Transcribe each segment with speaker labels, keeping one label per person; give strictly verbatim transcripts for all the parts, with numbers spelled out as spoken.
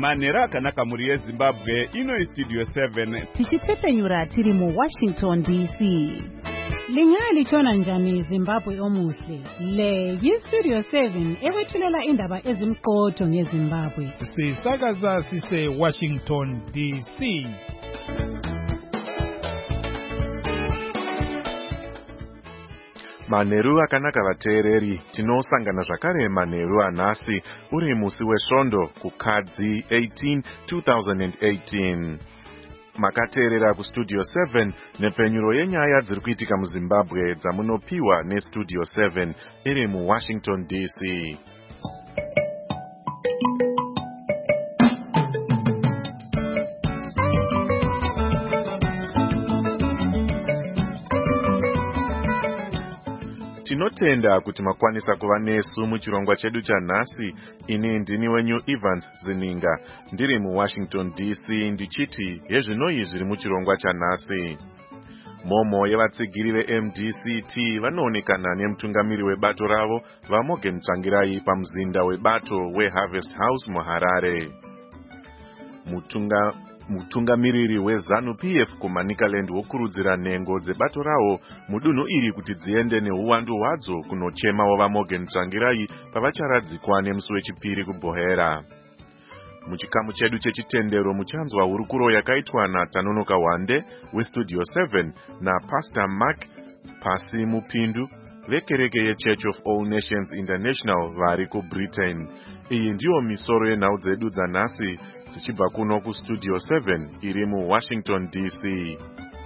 Speaker 1: Manheru akanaka muri yeZimbabwe, ino iStudio seven.
Speaker 2: Tichitsepenyura tiri mu Washington D C. Lingali chona njani Zimbabwe omuhle. Le yiStudio seven ewethulela indaba ezimqotho ngeZimbabwe.
Speaker 3: Sisakaza sise Washington D C.
Speaker 4: Manheru akanaka vateereri, tinosangana zvakare manheru anhasi uri musi wesvondo kuKadzi eighteen two thousand eighteen. Makateerera kuStudio seven nepenyuro yenyaya dziri kuitika muZimbabwe dzamunopiwa neStudio seven iri muWashington D C. Tinotenda kuti makwanisa kuva nesu muchirongwa chedu chanhasi. Ini ndini wenyu Evans Zininga, ndiri muWashington D C, ndichiti hezvinoi zviri muchirongwa chanhasi. Momo yevatsigiri veM D C T vanoonekana nemutungamiri webato ravo vaMorgan Tsvangirai pamuzinda webato weHarvest House muHarare. Mutunga mutungamiriri weZANU P F kuManicaland wokurudzira nhengo dzebato rawo mudunhu iri kuti dziende neuwandu hwadzo kunochemawo vaMorgan Tsvangirai pavacharadzikwa nemusi wechipiri kuBhohera. Muchikamu chedu chechitendero muchanzwa hurukuro yakaitwa naTanonoka Wande weStudio seven naPastor Mark Pasi Mupindu vekereke yeChurch of All Nations International vari kuBritain. Iyi ndiyo misoro yenhau dzedu dzanhasi dzichibva kuno kuStudio seven iri muWashington D C.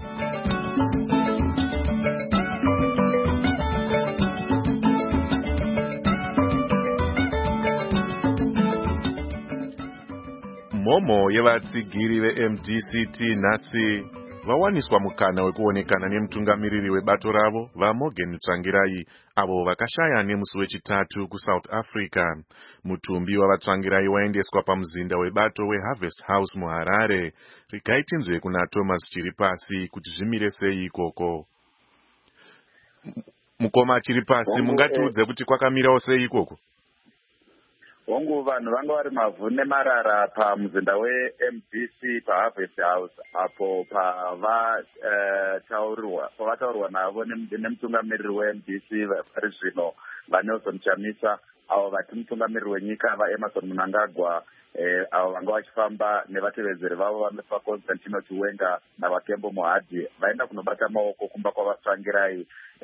Speaker 4: Momo yevatsigiri veM D C T nhasi vawaniswa mukana wekuonekana nemutungamiriri webato ravo vaMorgan Tsvangirai avo vakashaya nemusi wechitatu kuSouth Africa. Mutumbi wavaTsvangirai waendeswa pamuzinda webato weHarvest House muHarare. Regai tinzwe kuna Thomas Chiripasi kuti zvimire sei ikoko. Mukoma Chiripasi, mungatiudze kuti kwakamirawo sei ikoko?
Speaker 5: Hongu vanhu vanga vari mavhu nemarara pamuzinda weM D C paHarvest House apo pavataurirwa pavataurirwa navo nemutungamiriri weM D C vari zvino vaNelson Chamisa, avo vati mutungamiriri wenyika vaEmerson Mnangagwa, avo vanga vachifamba nevatevedzeri vavo vamefa Constantino Chiwenga navaKembo Mohadzi vaenda kunobata maoko kumba kwavaTsvangirai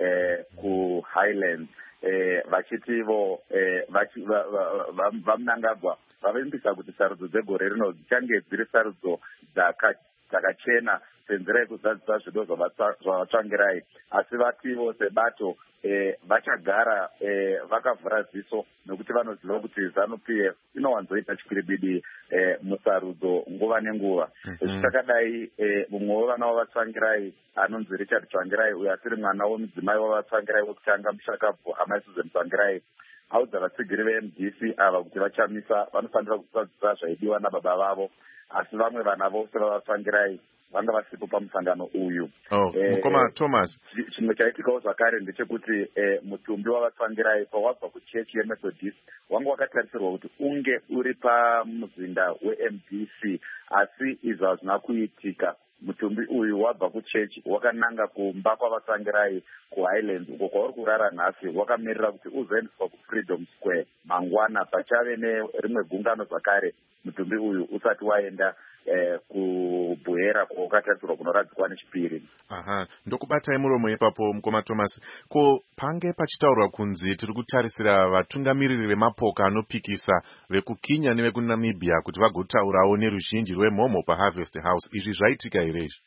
Speaker 5: kuHighlands. Eh, vachitivo eh, vachi, va, va, va, vaMnangagwa vavimbisa kuti sarudzo dzegore rino dzichange dziri sarudzo dzakachena senzira yekuzadzisa zvido zvavaTsvangirai, asi vativo sebato eh, vachagara eh, vakavhura ziso nokuti vanoziva kuti ZANU P F inowanzoita chikwiribidi eh, musarudzo nguva nenguva. Zvichakadai eh, mumwe wevana wavaTsvangirai anonzi Richard Tsvangirai, uyo asiri mwana womudzimai wavaTsvangirai wekutanga mushakabvu Amai Susan Tsvangirai, audza vatsigiri veM D C ava kuti vachamisa vanofanira kusadzisa zvaidiwa nababa vavo, asi vamwe vana vose vavaTsvangirai vanga vasipo pamusangano uyu.
Speaker 4: Oh, eh, mukoma Thomas.
Speaker 5: Chimwe chaitikawo zvakare ndechekuti eh, mutumbi wavaTsvangirai pawabva kuchechi yeMethodist wanga wakatarisirwa kuti unge uri pamuzinda weM D C, asi izvo hazvina kuitika. Mutumbi uyu wabva kuchechi wakananga kumba kwavaTsvangirai kuHighlands uko kwauri kurara nhasi, wakamirira kuti uzoendeswa kuFreedom Square mangwana pachave nerimwe gungano zvakare mutumbi uyu usati waenda eh, kuBhohera kwakatarisirwa kunoradzikwa nechipiri.
Speaker 4: Aha, ndokubatai muromo ipapo mukoma Thomas. Ko pange pachitaurwa kunzi tiri kutarisira vatungamiriri vemapoka anopikisa vekuKenya nevekuNamibia kuti vagotaurawo neruzhinji rwemhomo paHarvest House, izvi zvaitika here izvi?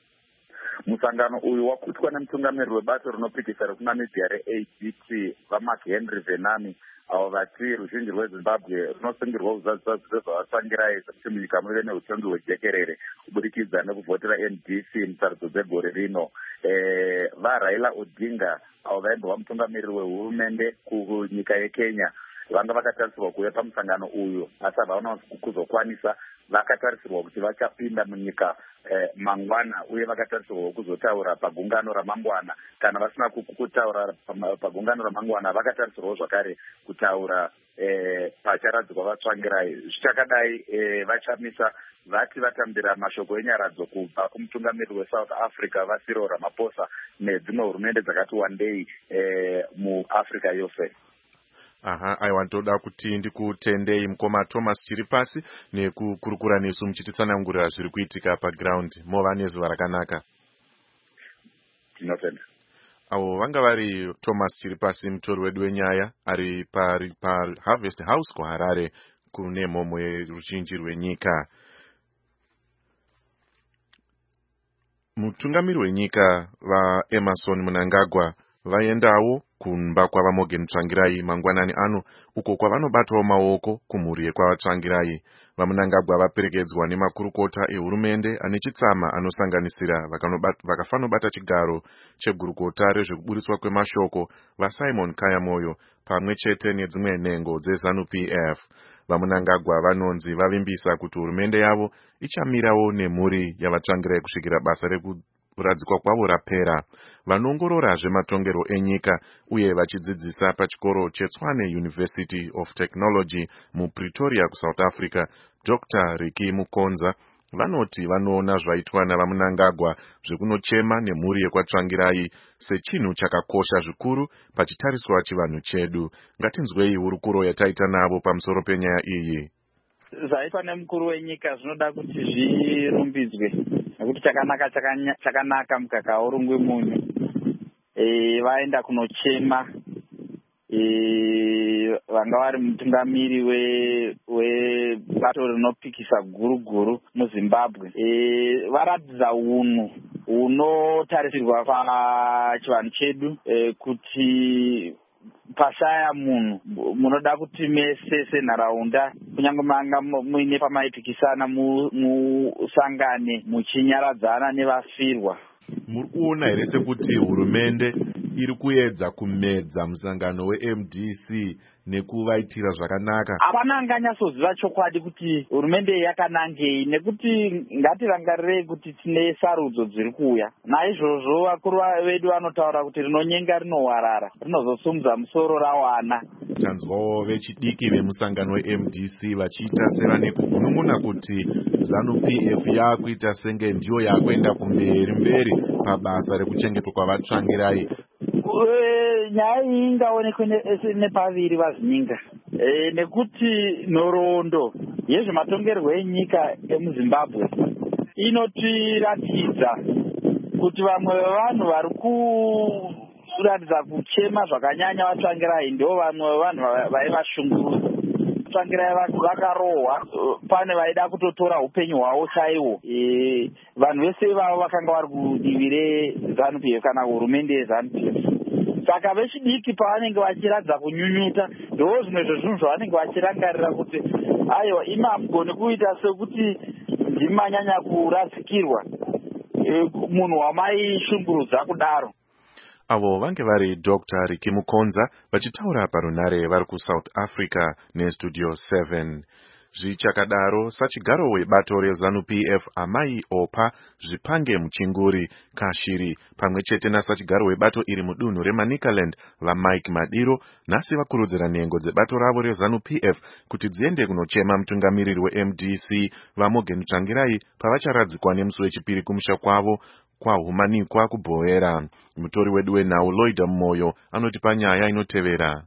Speaker 5: Musangano uyu wakutwa nemutungamiriri webato rinopikisa rekuNamibia reA D T vaMark Henry Venami, avo vati ruzhinji rweZimbabwe runosungirwa kuzadzisa zvido zvavaTsvangirai sekuti munyika muve neutongi hwejekerere kubudikidza nekuvhotera M D C musarudzo dzegore rino. Eh, vaRaila Odinga, avo vaimbova mutungamiriri wehurumende kunyika yeKenya, vanga vakatarisirwa kuuya pamusangano uyu, asi havana kuzokwanisa. vakatarisirwa kuti vachapinda munyika eh, mangwana uye vakatarisirwa kuzotaura pagungano ramangwana. Kana vasina kutaura pagungano ramangwana vakatarisirwa zvakare kutaura eh, pacharadzikwa vatsvangirai. Zvichakadai eh, vachamisa vati vatambira mashoko enyaradzo kubva kumutungamiriri weSouth Africa vaCyril Ramaphosa nedzimwe hurumende dzakati wandei eh, muAfrica yose.
Speaker 4: Aha, aiwantoda kuti ndikutendei mukoma Thomas Chiripasi nekukurukura nesu muchititsanangurira zviri kuitika paground. Mova nezuva rakanaka.
Speaker 5: Tinotenda.
Speaker 4: Avo vanga vari Thomas Chiripasi, mutori wedu wenyaya, ari pari pa Harvest House kuHarare kune mhomo yeruzhinji rwenyika. Mutungamiri wenyika vaEmmerson Mnangagwa vaendawo kumba kwavaMorgan Tsvangirai mangwanani ano, uko kwavanobatawo maoko kumhuri yekwavatsvangirai. VaMnangagwa vaperekedzwa nemakurukota ehurumende ane chitsama anosanganisira vakafanobata chigaro chegurukota rezvekuburitswa kwemashoko vaSimon Kayamoyo pamwe chete nedzimwe nhengo dzeZANU P F. VaMnangagwa vanonzi vavimbisa kuti hurumende yavo ichamirawo nemhuri yavatsvangirai kusvikira basa rekuradzikwa kwavo rapera. Vanongorora zvematongerwo enyika uye vachidzidzisa pachikoro cheTshwane University of Technology muPretoria kuSouth Africa, Doctor Ricky Mukonza, vanoti vanoona zvaitwa navaMnangagwa zvekunochema nemhuri yekwatsvangirai sechinhu chakakosha zvikuru pachitariswa chivanhu chedu. Ngatinzwei hurukuro yataita navo pamusoro penyaya iyi.
Speaker 6: Zvaitwa nemukuru wenyika zvinoda kuti zvirumbidzwe nekuti chakanaka chakanaka mukaka urungwe munyu. E, vaenda kunochema e, vanga vari mutungamiri we webato rinopikisa guru guru muZimbabwe. E, varatidza unhu unotarisirwa pachivanhu chedu e, kuti pasaya munhu munoda kuti mese senharaunda kunyange manga muine pamaipikisana musangane muchinyaradzana nevafirwa.
Speaker 4: Muri kuona here sekuti hurumende iri kuedza kumedza musangano weM D C nekuvaitira zvakanaka?
Speaker 6: Hapana anganyasoziva chokwadi kuti hurumende yakanangei, nekuti ngatirangarirei kuti tine sarudzo dziri kuuya. Naizvozvo vakuru vedu vanotaura kuti rinonyenga rinowarara, rinozosumudza musoro rawana.
Speaker 4: Tanzwawo vechidiki vemusangano weM D C vachiita sevane kugunun'una kuti ZANU P F yakuita senge ndiyo yakuenda kumberi mberi pabasa rekuchengetwa kwavatsvangirai.
Speaker 6: Nyaya iyi ingaonekwe nepaviri vazininga, e, nekuti nhoroondo yezvematongerwo enyika emuZimbabwe inotiratidza kuti vamwe vevanhu vari kuratidza kuchema zvakanyanya vatsvangirai ndo vamwe vevanhu vaivashungurudza. Vatsvangirai vakarohwa, pane vaida kutotora upenyu hwavo chaiwo. E, vanhu vese ivavo vakanga vari kudivi reZANU P F kana hurumende yeZANU P F. Saka vechidiki pavanenge vachiradza kunyunyuta ndo zvimwe zvezvinhu zvavanenge vachirangarira kuti aiwa imamugoni kuita sekuti ndimanyanya kuradzikirwa e, munhu wamaishungurudza kudaro.
Speaker 4: Avo vange vari Doctor Ricky Mukonza vachitaura parunare vari kuSouth Africa neStudio seven. Zvichakadaro, sachigaro webato reZANU P F Amai Opa Zvipange Muchinguri Kashiri pamwe chete nasachigaro webato iri mudunhu reManicaland vaMike Madiro nhasi vakurudzira nhengo dzebato ravo reZANU P F kuti dziende kunochema mutungamiriri weM D C vaMorgan Tsvangirai pavacharadzikwa nemusi wechipiri kumusha kwavo kwahumanikwa kuBhoera. Mutori wedu wenhau Lloyd Moyo anotipa nyaya inotevera.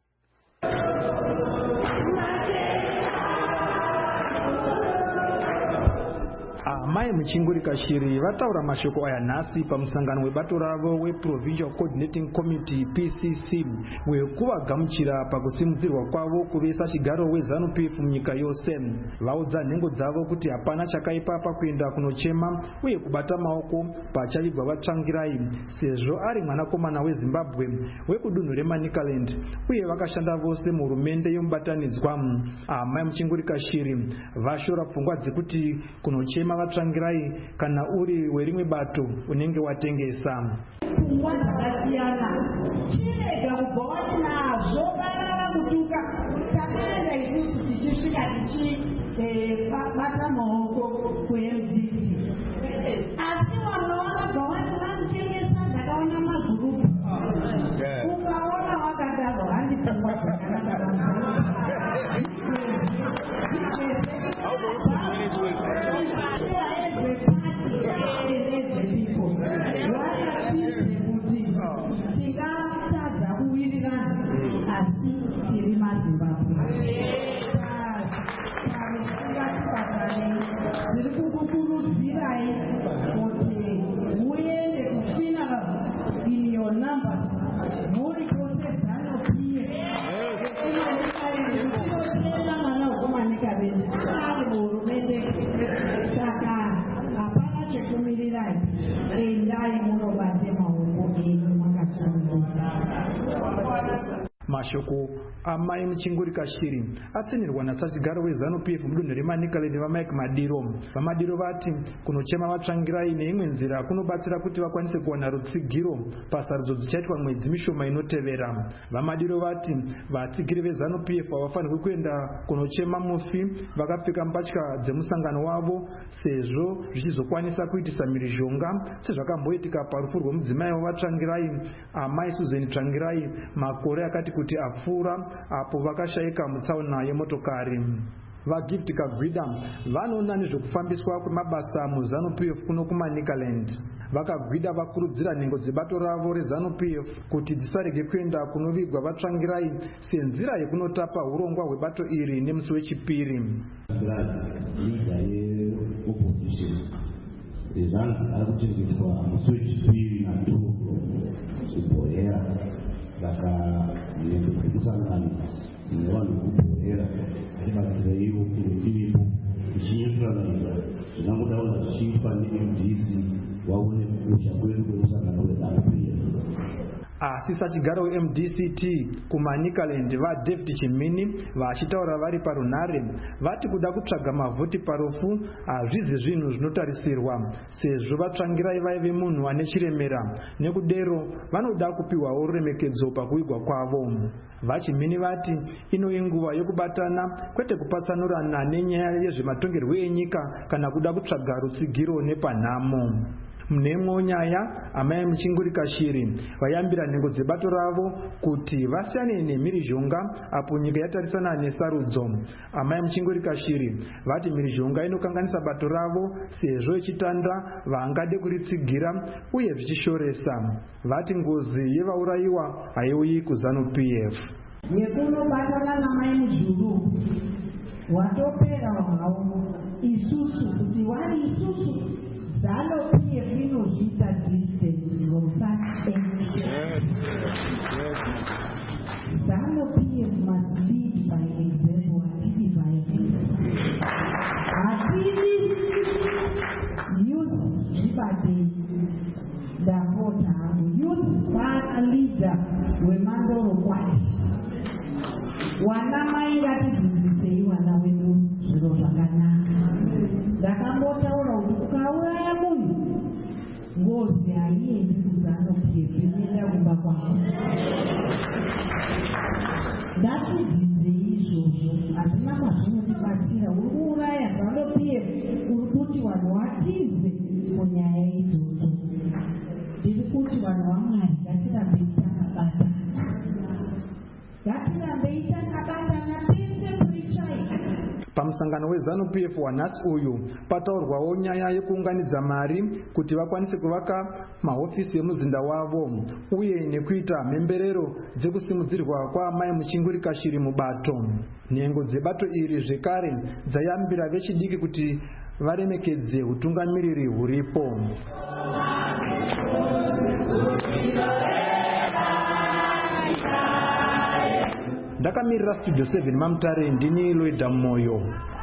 Speaker 7: Amai Muchinguri Kashiri vataura mashoko aya nhasi pamusangano webato ravo weProvincial Coordinating Committee P C C wekuvagamuchira pakusimudzirwa kwavo kuve sachigaro weZANU P F munyika yose. Vaudza nhengo dzavo kuti hapana chakaipa pakuenda kunochema uye kubata maoko pachavigwa vatsvangirai sezvo ari mwanakomana weZimbabwe wekudunhu reManicaland uye vakashanda vose muhurumende yomubatanidzwa. Amai Muchinguri Kashiri vashora pfungwa dzekuti kunochema vatsvangirai kana uri werimwe bato unenge watengesa.
Speaker 8: Pfungwa dzakasiyana chirega kubva watinazvo barara kutuka takaenda isusu tichisvika tichibata maoko zimbabwe zviri kukukurudzirai kuti muende kufinal in your numbers muri kose zanopiye inochena mwana wekumanika vedu ari muhurumende saka hapana chekumirirai endai munobate maoko enyu makasununguka.
Speaker 7: Mashoko amai muchingurika shiri atsinirwa nasachigaro wezanu P F mudunhu remanikaleni vaMike Madiro. VaMadiro vati kunochema vatsvangirai neimwe nzira kunobatsira kuti vakwanise kuwana rutsigiro pasarudzo dzichaitwa mwedzi mishoma inotevera. VaMadiro vati vatsigiri vezanu P F havafanirwi kuenda kunochema mufi vakapfeka mbatya dzemusangano wavo sezvo zvichizokwanisa kuitisa mhirizhonga sezvakamboitika parufu rwemudzimai wavatsvangirai amai Susan Tsvangirai makore akati kuti apfuura apo vakashayika mutsaona yemotokari. VaGift Kagwida vanoona nezvekufambiswa kwemabasa muzanu P F kuno kuManicaland. VaKagwida vakurudzira nhengo dzebato ravo rezanu P F kuti dzisarege kuenda kunovigwa vatsvangirai senzira yekunotapa urongwa hwebato iri nemusi wechipiri.
Speaker 9: Arikuchengetwa musi wechipiri natoro zvibohera saka nzvimbo dzekusangana nevanhu vekubohera aribatiraiwo kuti tiripo tichinyuranisa zvinangodaura zvichiitwa ne-M D C vaone kukosha kwedu kwekusangana kwezanu P F.
Speaker 7: Asi sachigaro we-M D C T kuManicaland vaDavid Chimini vachitaura vari parunhare vati kuda kutsvaga mavhoti parufu hazvizi zvinhu zvinotarisirwa sezvo vatsvangirai vaive munhu ane chiremera nekudero vanoda kupiwawo ruremekedzo pakuvigwa kwavo. VaChimini vati ino inguva yokubatana kwete kupatsanurana nenyaya yezvematongerwo enyika kana kuda kutsvaga rutsigiro nepanhamo. Mnemwe nyaya amai muchingurika shiri vayambira nhengo dzebato ravo kuti vasiyane nemhirizhonga apo nyika yatarisana nesarudzo. Amai muchingurika shiri vati mhirizhonga inokanganisa bato ravo sezvo ichitanda vangade kuritsigira uye zvichishoresa. Vati ngozi yevaurayiwa haiuyi kuzanu P F.
Speaker 8: Yekunobatana namai mujuru watopera havo isusu kuti vari isusu zano P F inozviita distance from such action. Zano P F must lead by example. Hatidi by hatidi youth zvibade Dakota youth man leader wemandoro kwati wana mai ngatidzidzisei wana wedu zviro zvakanaka. Ndakambotaura kuti ukauraya munhu ngozi haiendi kuzano P F inoenda kumba kwavo. Ngatidzidzei izvozvo hazvina kwazvinotibatsira. Uri kuuraya zano P F uri kuti vanhu vatize munyaya idzodzo. Ndiri kuti vanhu vaMwari ngatirambei takabatana. Ngatirambei takabatana pese kurichaika.
Speaker 7: Pamusangano wezanu P F wanhasi uyu pataurwawo nyaya yekuunganidza mari kuti vakwanise kuvaka mahofisi emuzinda wavo uye nekuita mhemberero dzekusimudzirwa kwaamai muchingurika shiri mubato. Nhengo dzebato iri zvekare dzayambira vechidiki kuti varemekedze utungamiriri huripo. Ndakamirira Studio seven Mamutare ndini Loida Moyo.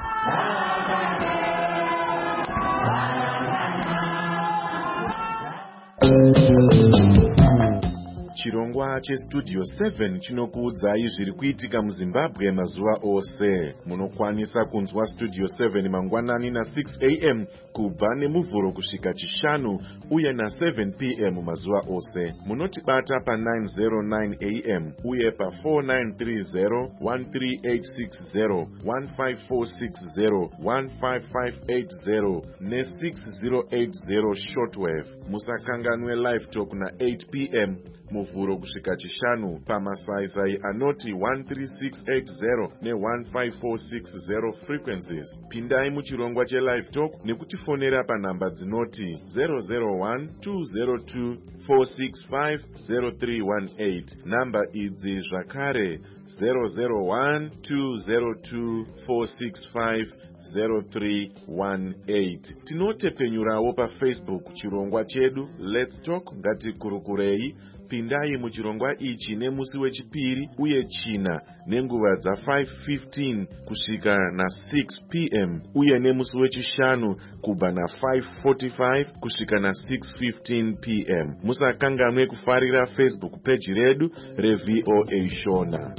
Speaker 4: Chirongwa cheStudio seven chinokuudzai zviri kuitika muZimbabwe mazuva ose. Munokwanisa kunzwa Studio seven mangwanani na six a m kubva nemuvhuro kusvika chishanu uye na seven p m mazuva ose. Munotibata pa nine oh nine a m uye pa four nine three zero, one three eight six zero, one five four six zero, one five five eight zero ne six zero eight zero shortwave. Musakanganwe live talk na eight p m muvhuro kusvika chishanu pamasaisai anoti one three six eight zero ne one five four six zero frequencies. Pindai muchirongwa chelive talk nekutifonera panhamba dzinoti zero zero one, two zero two, four six five, zero three one eight. Namba idzi zvakare zero zero one two zero two four six five zero three one eight. Tinotepenyurawo paFacebook chirongwa chedu Let's Talk Ngatikurukurei. Pindai muchirongwa ichi nemusi wechipiri uye china nenguva dza five fifteen kusvika na six p m uye nemusi wechishanu kubva na five forty-five kusvika na six fifteen p m Musakanganwe kufarira Facebook page redu reV O A Shona.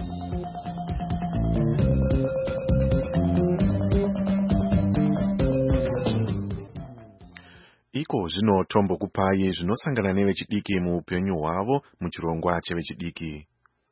Speaker 4: Iko zvino tombokupai zvinosangana nevechidiki muupenyu hwavo muchirongwa chevechidiki.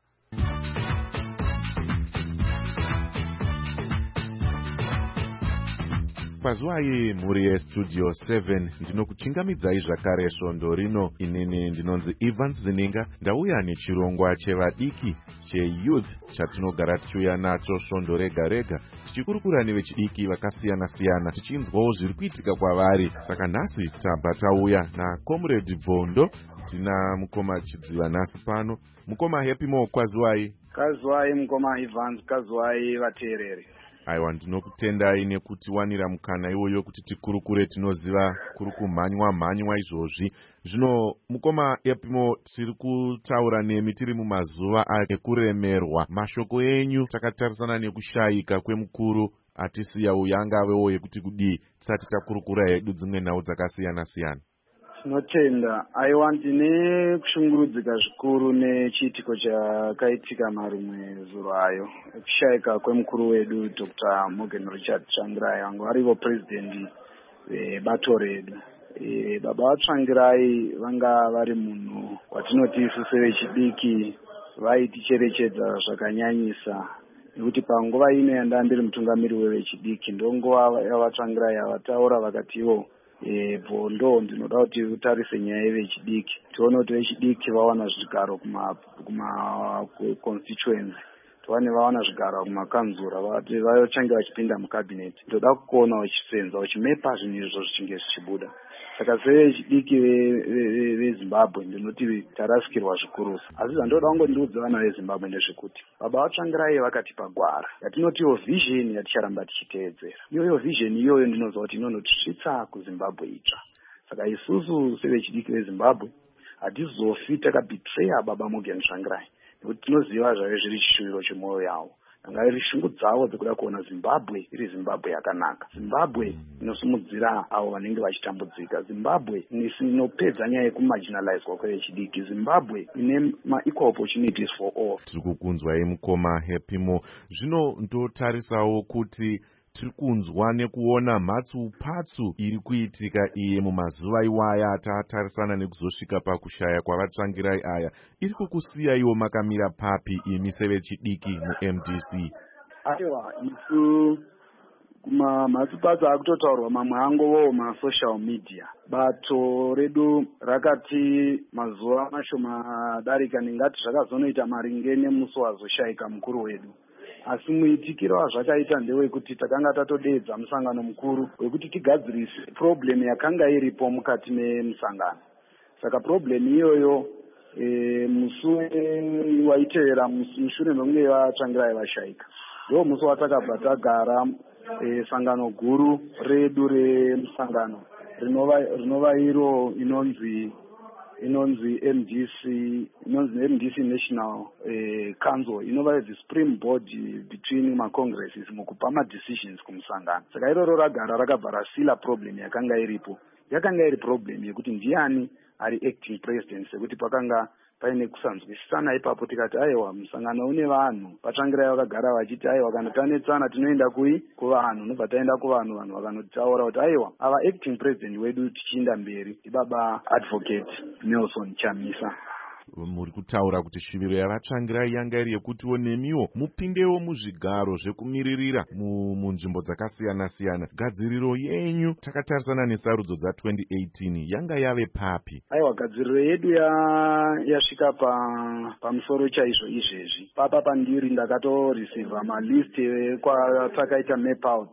Speaker 4: Pazuwai muri yestudio seven ndinokuchingamidzai zvakare svondo rino. Inini ndinonzi Evans Zininga, ndauya nechirongwa chevadiki cheyouth chatinogara tichiuya nacho svondo rega rega tichikurukura nevechidiki vakasiyana siyana tichinzwawo zviri kuitika kwavari. Saka nhasi tabva tauya naComrade Bvondo. Tina mukoma Chidziva nhasi pano. Mukoma Happy Mo, kwazuwai.
Speaker 6: Kazuwai mukoma Evans, kazuwai vateereri.
Speaker 4: Aiwa, ndinokutendai nekuti wanira mukana iwoyo kuti tikurukure. Tinoziva kuri kumhanywa mhanywa izvozvi. Zvino mukoma Epimo, tiri kutaura nemi tiri mumazuva ekuremerwa. Mashoko enyu takatarisana nekushayika kwemukuru atisiya uya angavewo yekuti kudii tisati takurukura hedu dzimwe nhau dzakasiyana siyana.
Speaker 6: Tinotenda. Aiwa, ndine kushungurudzika zvikuru nechiitiko chakaitika marumwe zuro ayo ekushayika kwemukuru wedu Doctor Morgan Richard Tsvangirai vangu varivo president vebato redu. E, baba vaTsvangirai vanga vari munhu watinoti isu sevechidiki vaiticherechedza zvakanyanyisa, nekuti panguva ino yandanga ndiri mutungamiri wevechidiki ndonguva yavaTsvangirai avataura vakatiwo E, Bvondo, ndinoda kuti utarise nyaya yevechidiki tione kuti vechidiki vawana zvigaro kuma kuma constituency, tiwane vawana zvigaro kumakanzura, vati vachange vachipinda mucabinet. Ndoda kuona vachisenza vachimepa zvinhu izvo zvichinge zvichibuda. Saka sevechidiki veZimbabwe ndinoti tarasikirwa zvikurusa. Asi zvandoda kungondiudza vana veZimbabwe ndezvekuti baba vaTsvangirai vakatipa gwara yatinotiwo vision yaticharamba tichiteedzera. Iyoyo vision iyoyo ndinoziva kuti inonotisvitsa kuZimbabwe itsva. Saka isusu sevechidiki veZimbabwe hatizofi takabetraya baba Morgan Tsvangirai, nekuti tinoziva zvave zviri chishuviro chemwoyo yavo. Anga iri shungu dzavo dzekuda kuona Zimbabwe iri Zimbabwe yakanaka, Zimbabwe inosimudzira avo vanenge vachitambudzika, Zimbabwe inopedza nyaya yekumarginalizwa kwevechidiki, Zimbabwe ine ma-equal opportunities for all.
Speaker 4: Tiri kukunzwai mukoma Happy Mo. Zvino ndotarisawo kuti tiri kunzwa nekuona mhatsupatsu iri kuitika iye mumazuva iwaya atatarisana nekuzosvika pakushaya kwavaTsvangirai aya. Iri kukusiya iwo makamira papi imi sevechidiki muM D C?
Speaker 6: Aiwa, isu mhatsupatsu akutotaurwa mamwe angovo masocial media. Bato redu rakati mazuva mashoma darika ndingati zvakazonoita maringe nemusi wazoshayika mukuru wedu. Asi muitikiro wazvakaita ndewekuti takanga tatodeedza musangano mukuru wekuti tigadzirise problem yakanga iripo mukati memusangano. Saka problem iyoyo e, musi waitevera mushure mekunge vaTsvangirai vashayika ndo musi watakabva tagara e, sangano guru redu remusangano rinova rinova iro inonzi inonzi M D C, inonzi M D C National eh, Council, inova the supreme board between ma congresses mukupa ma decisions kumusangano. Saka iroro ragara rakabva rasila problem yakanga iripo. Yakanga iri problem yekuti ndiani ari acting president, sekuti pakanga paine kusanzwisisana ipapo tikati aiwa musangano une vanhu vaTsvangirai vakagara vachiti aiwa kana tanetsana tinoenda kui kuvanhu, nobva taenda kuvanhu, vanhu vakanotaura kuti aiwa ava acting president wedu tichienda mberi ibaba advocate Nelson Chamisa.
Speaker 4: Muri kutaura kuti shuviro yavaTsvangirai yanga iri yekutiwo nemiwo mupindewo muzvigaro zvekumiririra munzvimbo dzakasiyana siyana. Gadziriro yenyu takatarisana nesarudzo dza twenty eighteen yanga yave papi?
Speaker 6: Aiwa, gadziriro yedu yasvika pa pamusoro chaizvo izvezvi. Papa pandiri ndakatoreceiva malist kwatakaita map out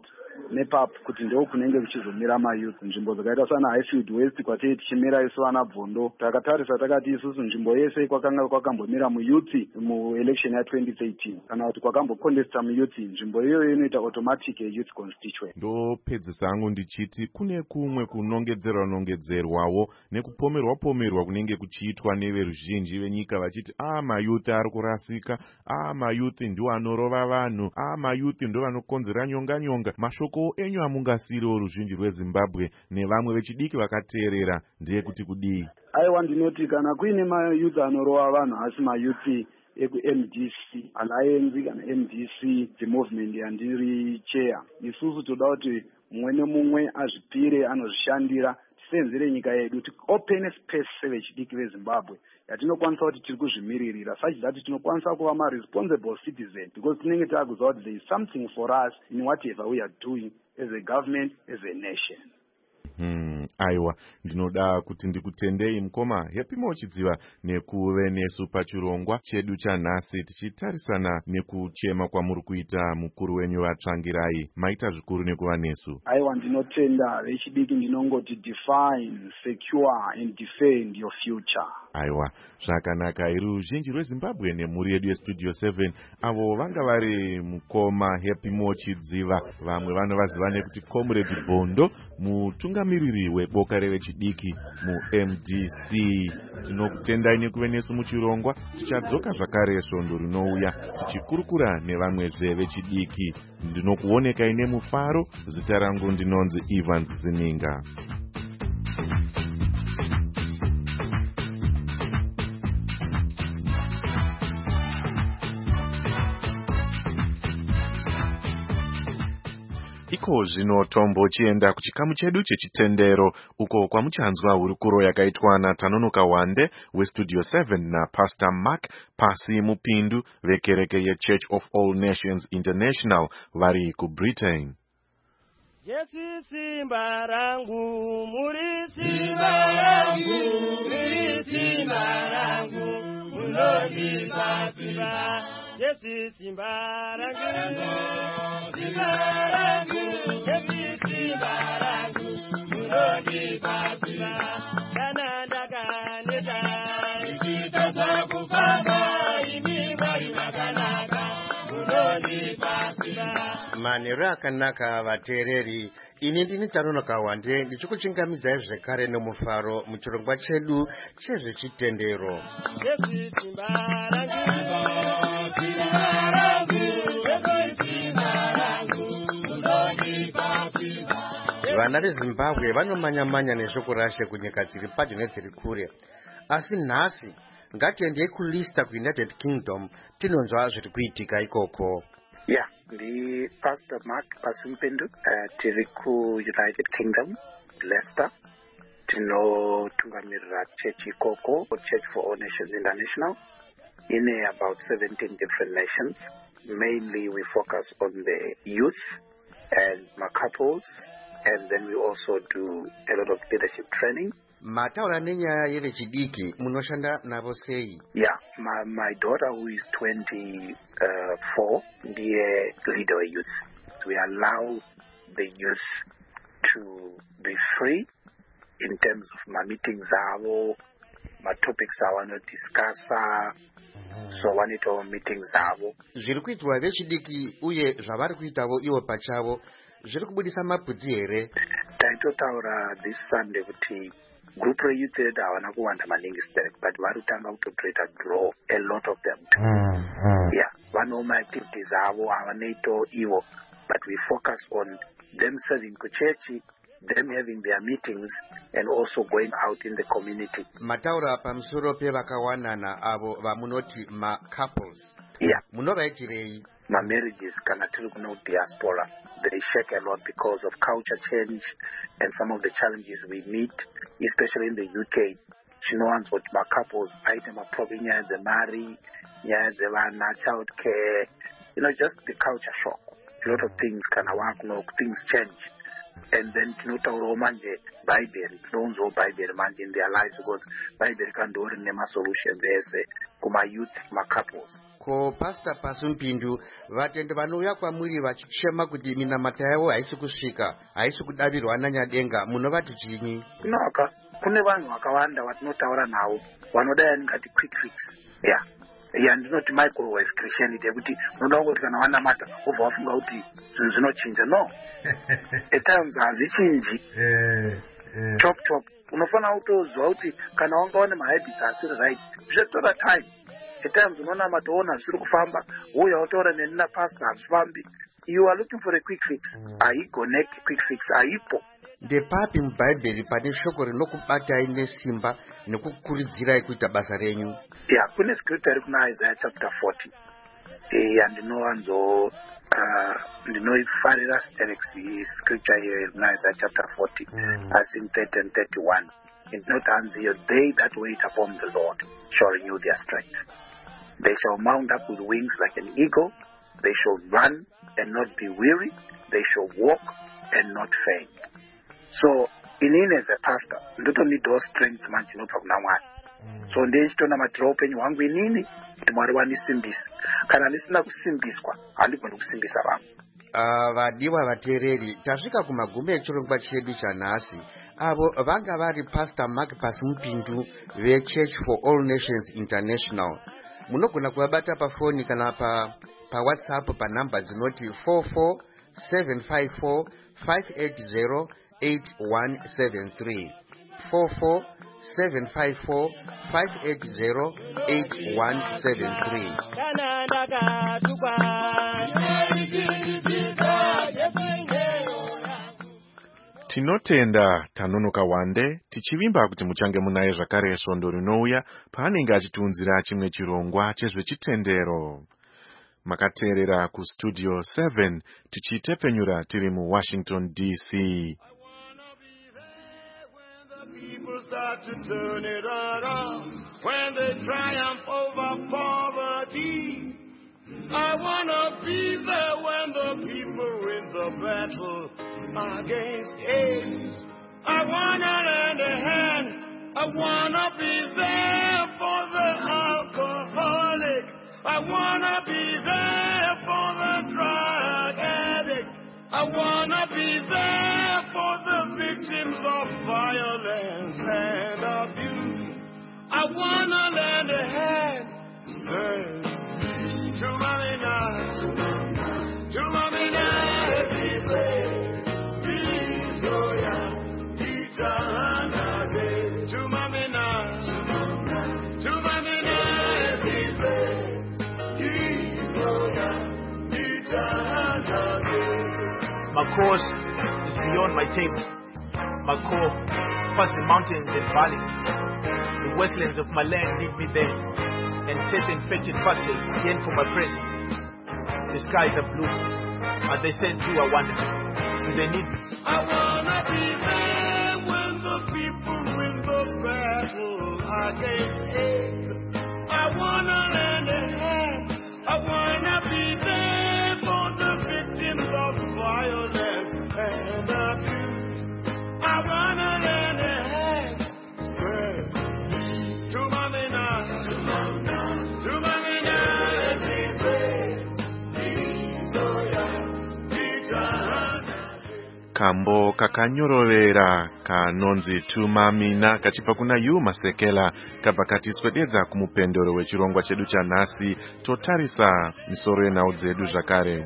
Speaker 10: nepap kuti ndo kunenge kuchizomira mayouth. Nzvimbo dzakaita sana Highfield West kwatei tichimira isu vana Bvondo, takatarisa takati isusu nzvimbo yese kwakanga kwakambomira muyouth muelection ya twenty thirteen kana kuti kwakambocontesta muyouth, nzvimbo iyoyo inoita automatic youth constituent.
Speaker 4: Ndopedzisa hangu ndichiti kune kumwe kunongedzerwa nongedzerwawo nekupomerwa pomerwa kunenge kuchiitwa neveruzhinji venyika vachiti ah mayouth ari kurasika, ah mayouth ndiwo anorova vanhu, ah mayouth ndiwo anokonzera nyonga nyonga. Mashoko enyu amungasiriwo ruzhinji rweZimbabwe nevamwe vechidiki vakateerera ndeyekuti kudii?
Speaker 10: Aiwa, ndinoti kana kuine mayouth anorova vanhu asi mayouth eku-M D C Alliance kana M D C the movement yandiri chair, isusu toda kuti mumwe nemumwe azvipire anozvishandira tisenzere nyika yedu, ti open space vechidiki veZimbabwe yatinokwanisa kuti tiri kuzvimiririra, such that tinokwanisa kuva ma-responsible citizen, because tinenge takuziva kuti there is something for us in whatever we are doing as a government, as a nation.
Speaker 4: Hmm, aiwa, ndinoda kuti ndikutendei mukoma Happy Mochidziva nekuve nesu pachirongwa chedu chanhasi tichitarisana nekuchema kwamuri kuita mukuru wenyu vatsvangirai. Maita zvikuru nekuva nesu.
Speaker 10: Aiwa, ndinotenda vechidiki, ndinongoti define, secure and defend your future.
Speaker 4: Aiwa, zvakanaka. Iri ruzhinji rweZimbabwe nemhuri yedu yestudio seven avo vanga vari mukoma Happy Mochidziva, vamwe vanovaziva nekuti Comrade Bvondo, mutungamiriri weboka revechidiki mu-M D C. Tinokutendai nekuve nesu muchirongwa, tichadzoka zvakare svondo rinouya tichikurukura nevamwezve vechidiki. Ndinokuonekai nemufaro. Zita rangu ndinonzi Evans Zininga. Iko zvino tombochienda kuchikamu chedu chechitendero uko kwamuchanzwa hurukuro yakaitwa naTanonoka Wande weStudio seven naPastor Mark Pasi Mupindu vekereke yeChurch of All Nations International vari kuBritain.
Speaker 11: Jesu simba rangu, muri simba rangu, muri simba rangu, munonipa simba. Jesu simba rangu, simba rangu, Jesu simba rangu, munonipa simba. Kana ndakaneta, ichitata kufamba, imi mwari wakanaka, munonipa simba.
Speaker 12: Manero akanaka vateereri, ini ndini Tanonoka Wande ndichikuchingamidzai zvekare nomufaro muchirongwa chedu chezvechitendero. Vana veZimbabwe vanomanya-manya neshoko rashe kunyika dziri padyo nedziri kure, asi nhasi ngatiendei kulista kuUnited Kingdom tinonzwa zviri kuitika ikoko.
Speaker 13: Yeah, the Pastor Mark Pasi Mupindu, uh, tiri ku-United Kingdom, Leicester, tinotungamirira church ikoko, Church for All Nations International, in about seventeen different nations. Mainly we focus on the youth and my couples, and then we also do a lot of leadership training.
Speaker 12: Mataura nenyaya yevechidiki munoshanda navo sei?
Speaker 13: Yeah, my, my daughter who is twenty-four, ndiye leader of youth. We allow the youth to be free in terms of my meetings avo, my topics I want to discuss, so wanito meetings avo.
Speaker 12: Zviri kuitwa vechidiki uye zvavari kuitawo ivo pachavo zviri kubudisa mapudzi here?
Speaker 13: Taitotaura this Sunday kuti group reyouth redu havana kuwanda maningi sterek, but vari kutanga kutotreita grow a lot of them.
Speaker 12: Mm, mm.
Speaker 13: Yeah, vanewo maactivities avo havanoito ivo, but we focus on them serving kuchechi, them having their meetings, and also going out in the community.
Speaker 12: Mataura pamusoro pevakawanana avo vamunoti ma-couples.
Speaker 13: Yeah.
Speaker 12: Munovaitirei?
Speaker 13: Ma-marriages kana tiri kuno diaspora, they shake a lot because of culture change and some of the challenges we meet, especially in the U K. Chinowanzwa kuti ma-couples aite maproblem nyaya dzemari, nyaya dzevana, child care, you know, just the culture shock. A lot of things kana wakuno, things change. and then tinotaurawo manje bhaibheri, tinounzawo bhaibheri manje in their lives, because bhaibheri kandori nemasolutions ese kuma-youth, kuma-couples.
Speaker 12: Ko Pastor Pasumpindu, vatende vanouya kwamuri vachichema kuti minamata yavo haisi kusvika, haisi kudavirwa nanyadenga, munovati chini?
Speaker 13: Kunaka, kune vanhu vakawanda vatinotaura navo, vanoda yatingati quick fix. Yeah. Yeah, ndinoti microwave Christianity yekuti unoda kuti kana wanamata ubva wafunga kuti zvinhu zvinochinja. No. At times hazvichinji. Chop chop. Unofanira kutozwa kuti kana wanga une mahabits asiri right, zvichatora time. At times unonamata woona zvisiri kufamba, uya utaura neni napastor hazvifambi. You are looking for a quick fix. Haigone quick fix, haipo.
Speaker 12: Ndepapi mubhaibheri pane shoko rinokubatai nesimba nekukurudzirai kuita basa renyu?
Speaker 13: Yeah, kune scripture iri kuna Isaiah chapter forty. Eh, andinowanzo uh ndinoifarira stereki scripture here iri kuna Isaiah chapter forty, mm. as in thirty and thirty-one. Ndinotanzi, they that wait upon the Lord shall renew their strength. They shall mount up with wings like an eagle. They shall run and not be weary. They shall walk and not faint. So, inini as a pastor, ndotonidawo strength manje inobva kuna Mwari. So ndechitona matira upenyu hwangu inini kuti Mwari wanisimbisa. Kana ndisina kusimbiswa, handigoni kusimbisa vamwe.
Speaker 12: Uh, vadiwa vateereri, tasvika kumagumo echirongwa chedu chanhasi. Avo vanga vari Pastor Mark Pasumpindu veChurch for All Nations International. Munogona kuvabata pafoni kana pa pa WhatsApp pa namba dzinoti four four seven five four five eight zero eight one seven three four four seven five four five eight zero eight one seven three.
Speaker 4: Tinotenda Tanonoka Wande tichivimba kuti muchange munaye zvakare svondo rinouya paanenge achitiunzira chimwe chirongwa chezvechitendero. Makateerera kustudio seven tichitepfenyura tiri muWashington D C.
Speaker 11: People start to turn it around when they triumph over poverty. I wanna be there when the people win the battle against AIDS. I wanna lend a hand. I wanna be there for the alcoholic. I wanna be there for the drug addict. I wanna be there for the victims of violence and abuse. I wanna lend a hand. Hey. To mommy now, to mommy now, please, oh yeah, to mommy now, to mommy now, please, oh yeah,
Speaker 14: my course is beyond my table. My core past the mountains and valleys. The wetlands of my land lead me there. And certain fetid pastures yearn for my presence. The skies are blue, and they send you, I wonder, do they need me?
Speaker 11: I wanna be there when the people win the battle against AIDS. I wanna lend a hand. I wanna be there for the victims of violence and abuse. I wanna lend a hand. Swear. To mommy now, to mommy now, to mommy now, please, please, oh yeah,
Speaker 4: Kambo kakanyororera kanonzi tumamina kachibva kuna Yu Masekela kabva katiswededza kumupendero wechirongwa chedu chanhasi totarisa misoro yenhau dzedu zvakare.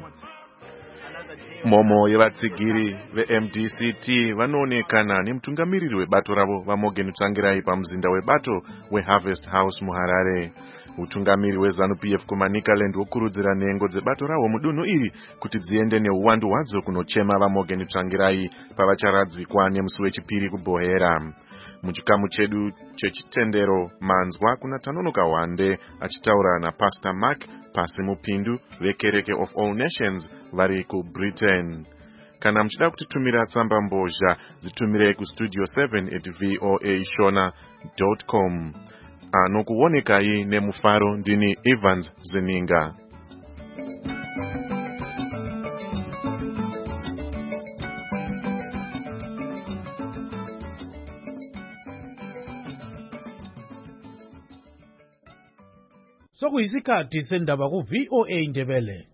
Speaker 4: Momo yevatsigiri veM D C T vanoonekana nemutungamiriri webato ravo vaMorgan Tsvangirai pamuzinda webato weHarvest House muHarare. Utungamiri weZANU-P F kumaNicaland wokurudzira nhengo dzebato rawo mudunhu iri kuti dziende neuwandu hwadzo kunochema vaMorgan Tsvangirai pavacharadzikwa nemusi wechipiri kuBhohera. Muchikamu chedu chechitendero manzwa kuna Tanonoka Wande achitaura naPastor Mark Pasumpindu vekereke of All Nations vari kuBritain. Kana muchida kutitumira tsamba mbozha dzitumirei kustudio seven at voa shona dot com. Anokuonekai nemufaro ndini Evans Zeninga.
Speaker 3: sokuyisikhathi sendaba ku-V O A Ndebele.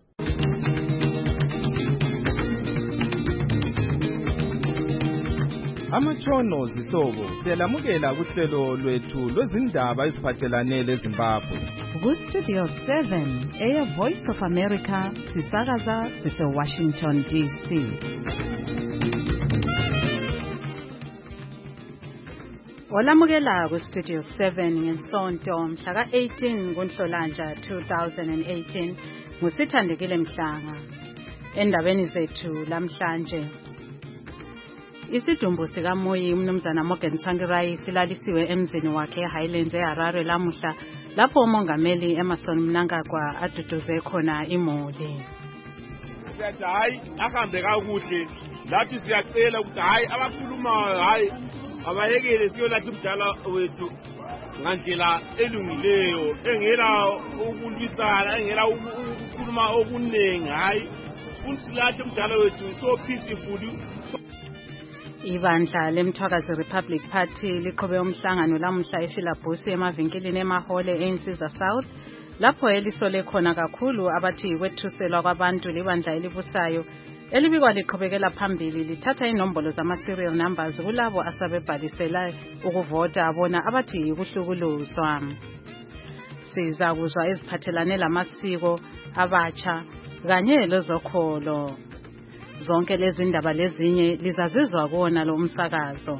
Speaker 3: Amatshono zihlobo siyalamukela kuhlelo lwethu lwezindaba eziphathelane leZimbabwe.
Speaker 2: Ku-Studio seven, Air Voice of America, sisakaza sise-Washington D C. Olamukela ku-Studio seven ngesonto mhla ka-eighteen kuNhlolanja two thousand eighteen ngusithandekile Mhlanga. Endabeni zethu lamhlanje, isidumbu sikaMoyi umnumzana Morgan Tsvangirai silalisiwe emzini wakhe eHighlands eHarare lamuhla lapho umongameli Emmerson Mnangagwa aduduze khona imuli.
Speaker 11: Siyathi hayi ahambe kakuhle, lathi siyacela ukuthi hayi abakhulumayo hayi abayekele siyolahla umdala wethu ngandlela elungileyo, engela ukulwisana, engela ukukhuluma okuningi, hayi usilahle umdala wethu so peaceful.
Speaker 2: Ibandla lemthwakazi Republic Party liqhube umhlangano lamuhla ePhilabhosi emavinkilini emahole eNsiza South lapho elisole khona kakhulu abathi kwethuselwa kwabantu libandla elibusayo elibikwa liqhubekela phambili lithatha inombolo zama-serial numbers kulabo asebebhalisela ukuvota abona abathi kuhlukuluzwa. Siza kuzwa eziphathelane lamasiko abatsha kanye lezokholo. Zonke lezi ndaba lezinye lizazizwa kuona lo umsakazo.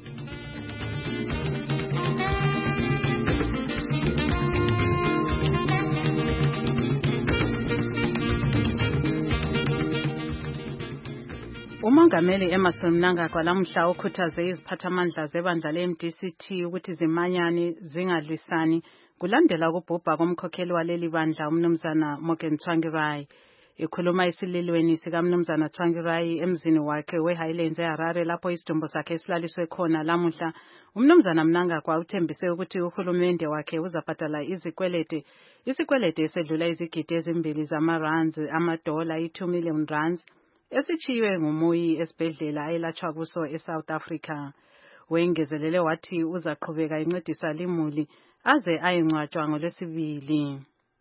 Speaker 2: Umongameli Emmerson Mnangagwa lamuhla ukhuthaze iziphathamandla zebandla le-M D C T ukuthi zimanyane zingadlisani kulandela ukubhubha komkhokheli waleli bandla umnumzana Morgan Tsvangirai. Ikhuluma isililweni sikaMnumzana Tsvangirai emzini wakhe weHighlands eHarare lapho isidumbu sakhe esilaliswe khona lamuhla, umnumzana Mnangagwa uthembise ukuthi uhulumende wakhe uzabhadala izikwelede isikwelede esedlula izigidi ezimbili zama-rands amadola i-two million rands esichiywe nguMoyi esibhedlela ayelatshwa kuso eSouth Africa. Wengezelele wathi uzaqhubeka incedisa limuli aze ayengcwatshwa ngolwesibili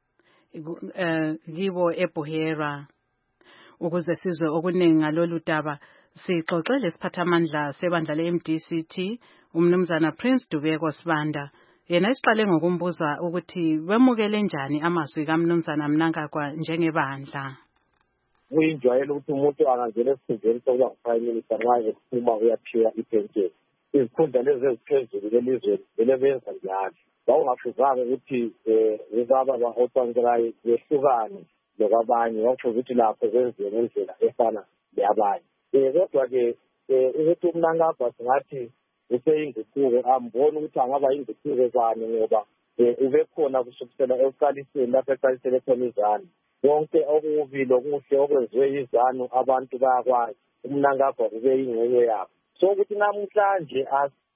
Speaker 2: libo eBuhera. Ukuze sizwe okuningi ngalolu daba sixoxe lesiphathamandla sebandla le-M D C T umnumzana Prince Dubeko Sibanda. Yena isiqale ngokumbuza ukuthi wemukele njani amazwi kaMnumzana Mnangagwa njengebandla.
Speaker 15: Kuyinjwayelo ukuthi umuntu angangena esikhundleni sokuba prime minister nxa ephuma uyaphiwa ipensheni. Izikhundla lezi eziphezulu lelizweni vele benza njalo. Wawungafuzanga ukuthi ubaba ba-Tsvangirai behlukane lokwabanye, wakusho ukuthi lapho kwenziwe ngendlela efana leyabanye. Kodwa-ke ukuthi uMnangagwa singathi useyinguquko, amboni ukuthi angaba yinguquko bani ngoba ubekhona kusukisela ekuqaliseni lapho eqalisele khona izanu. Konke okubi lokuhle okwenziwe yizanu abantu bayakwazi, uMnangagwa ube yingxenye yabo. So ukuthi namhlanje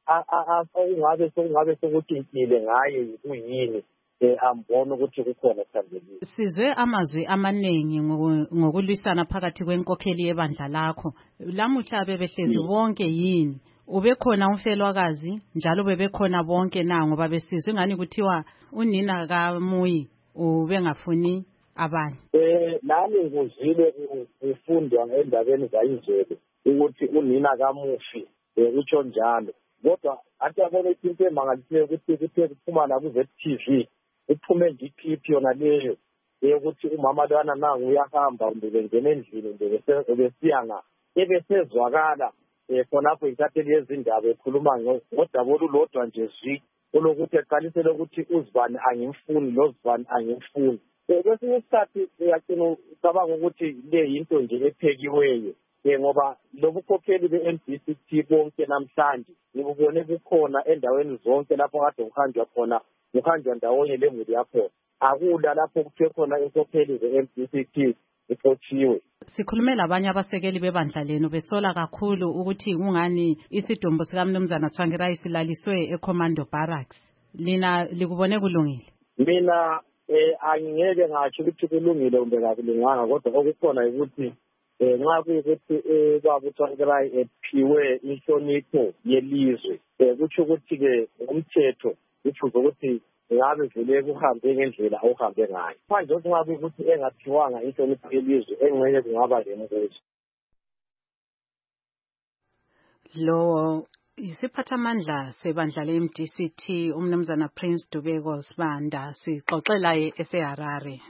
Speaker 15: okungabe sokungabe sokuthintile ngaye kuyini ambona ukuthi kukhona sambelile.
Speaker 2: Sizwe amazwi amaningi ngokulwisana phakathi kwenkokheli yebandla lakho. Lamuhla bebehlezi bonke yini? Ubekhona umfelwakazi njalo bebekhona bonke na ngoba besizwe ngani kuthiwa unina kaMoyi ubengafuni abanye.
Speaker 15: Eh nami nguzile ufundwa endabeni zayizelo ukuthi unina kaMufi utsho njalo. Kodwa athi abone into emangalisayo ukuthi kuthe kuphuma la ku-Z T V uphume nje iclip yona leyo yokuthi umama lwana nangu uyahamba kumbe bengena endlini kumbe besiyanga ebesezwakala khonapho intatheli yezindaba ekhuluma ngodaba olulodwa nje zwi olokuthi eqalisele ukuthi uzibani angimfuni lozibani angimfuni. Kwesinye isikhathi uyagcina ucabanga ukuthi le yinto nje ephekiweyo ngoba lobukhokheli be-M D C T bonke namhlanje ngibubone bukhona endaweni zonke lapho kade kuhanjwa khona kuhanjwa ndawonye lemuli yakhona. Akula lapho kuthiwe khona inkokheli ze-M D C T ixotshiwe.
Speaker 2: Sikhulume labanye abasekeli bebandla lenu besola kakhulu ukuthi kungani isidumbu sikaMnumzana Tsvangirai silaliswe eCommando Barracks. Lina likubone kulungile?
Speaker 15: Mina eh angeke ngathi ukuthi kulungile kumbe kakulunganga, kodwa okukhona ukuthi nxa kuyikuthi ubaba uTsvangirai ephiwe inhlonipho yelizwe kutsho ukuthi-ke umthetho ufuze ukuthi ngabe vele kuhambe ngendlela awuhambe ngayo manje ukuthi ngabe ukuthi engathiwanga inhlonipho yelizwe engxenye kungaba lembuzo.
Speaker 2: Lo isiphathamandla sebandla le-M D C T umnumzana Prince Dubeko Sibanda sixoxela eseHarare.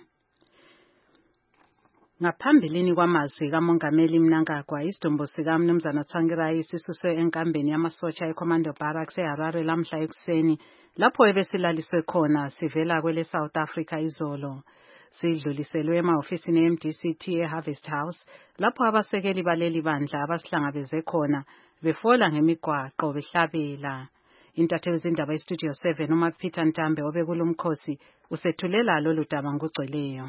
Speaker 2: Ngaphambilini kwamazwi kaMongameli Mnangagwa isidumbu sika mnumzana Tsvangirai sisuswe enkambeni yamasotsha eCommando Barracks eHarare lamhla ekuseni lapho ebesilaliswe khona sivela kwele South Africa izolo. Sidluliselwe emahofisini e-M D C T eHarvest House lapho abasekeli baleli bandla abasihlangabeze khona befola ngemigwaqo behlabela. Intatheli zindaba eStudio seven uMark Peter Ntambe obekulomkhosi usethulela lolu daba ngogcweleyo.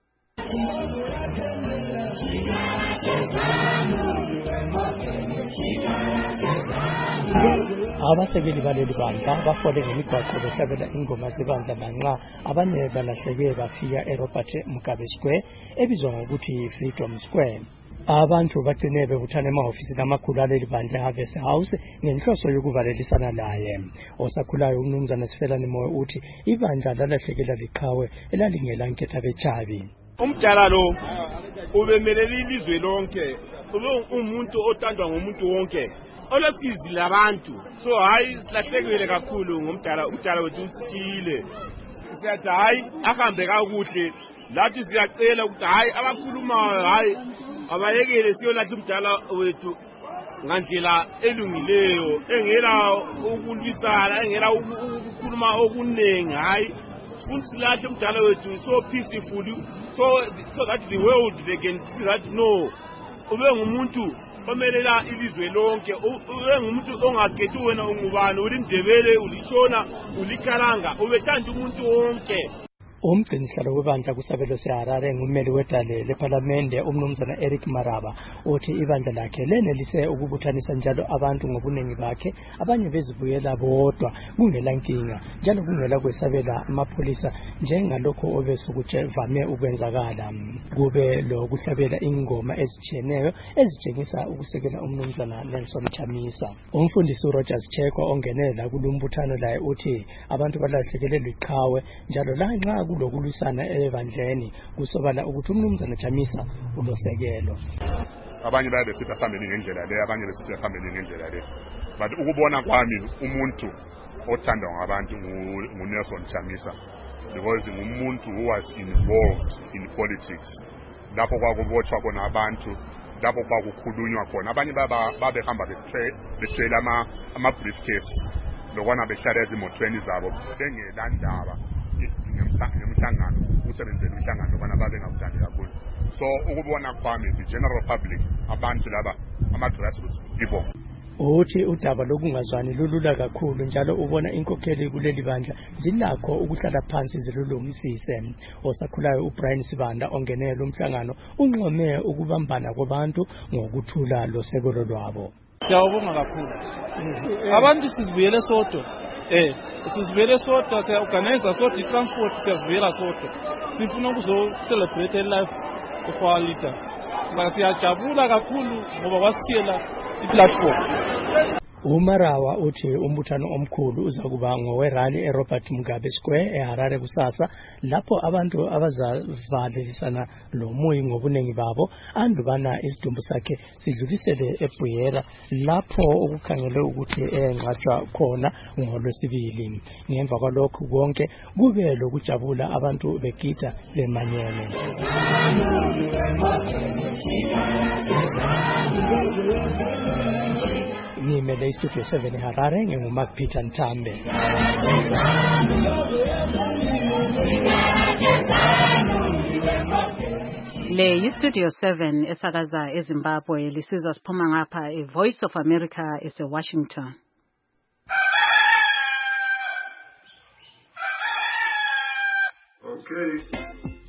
Speaker 16: Abasekeli baleli bandla bafole ngemigwaqo behlabela ingoma zebandla lanxa abanye balahleke bafika eRobert Mugabe Square ebizwa ngokuthi Freedom Square. Abantu bagcine bebuthana emahofisini amakhulu aleli bandla eHarvest House ngenhloso yokuvalelisana naye. Osakhulayo umnumzana Sifelani Moyo uthi ibandla lalahlekela liqhawe elalingela nketha bechabi.
Speaker 11: Umdala lo ubemelele ilizwe lonke ube umuntu othandwa ngomuntu wonke olesizi labantu so hayi silahlekele kakhulu ngomdala umdala wethu usithile siyathi hayi ahambe kakuhle lathi siyacela ukuthi hayi abakhulumayo hayi abayekele siyolahla umdala wethu ngandlela elungileyo engela ukulwisana engela ukukhuluma okunengi hayi sifuna silahle umdala wethu so peaceful so so that the world they can see that no ube ngumuntu omelela ilizwe lonke ube ngumuntu ongakethi wena ungubani ulindebele ulishona ulikalanga ubethanda umuntu wonke.
Speaker 16: Umgcinisihlalo webandla kusabelo seHarare ngummeli wedale lePhalamende umnumzana Eric Maraba uthi ibandla lakhe lenelise ukubuthanisa njalo abantu ngobuningi bakhe abanye bezibuyela bodwa kungela nkinga njalo kungela kwesabela amapholisa njengalokho obesukuthi vame ukwenzakala. Kube lo kuhlabela ingoma ezitshiyeneyo ezitshengisa ukusekela umnumzana Nelson Chamisa. Umfundisi uRogers Cheko ongenela kulumbuthano laye uthi abantu balahlekelwe liqhawe njalo lanxa lokulisana ebandleni kusobala ukuthi umnumzana Chamisa ulosekelo.
Speaker 17: Abanye baye besithi asambeni ngendlela le abanye besithi asambeni ngendlela le but ukubona kwami umuntu othandwa ngabantu nguNelson Chamisa because ngumuntu who was involved in politics lapho kwakubotshwa khona abantu lapho kwakukhulunywa khona abanye babehamba bethwele ama briefcase lokwana behlala ezimotweni zabo bengela ndaba ngemhlangano usebenzele umhlangano bana babe ngakuthandi kakhulu so ukubona kwami the general public abantu laba ama grassroots people
Speaker 16: uthi udaba lokungazwani lulula kakhulu njalo ubona inkokheli kuleli bandla zilakho ukuhlala phansi zilulungisise. Osakhulayo uBrian Sibanda ongenela umhlangano unxome ukubambana kwabantu ngokuthula losekelo lwabo.
Speaker 18: Siyabonga kakhulu abantu sizibuyele sodwa eh sizibuyele sodwa siyaorganize sodwa transport siyazibuyela sodwa sifuna ukuzo celebrate life of our leader siyajabula kakhulu ngoba wasiyela iplatform.
Speaker 16: Umarawa uthi umbuthano omkhulu uzakuba ngowerali eRobert Mugabe Square eHarare kusasa lapho abantu abazavalelisana lomuyi ngobunengi babo andubana isidumbu sakhe sidlulisele eBuyera lapho ukukhangelwe ukuthi engcwatshwa khona ngolwesibili. Ngemva kwalokho konke kube lokujabula abantu begida bemanyene. Ngimele iStudio seven eHarare nginguMark Peter Ntambe.
Speaker 2: Le iStudio seven esakaza eZimbabwe lisizwa siphuma ngapha eVoice of America eseWashington.
Speaker 11: Okay.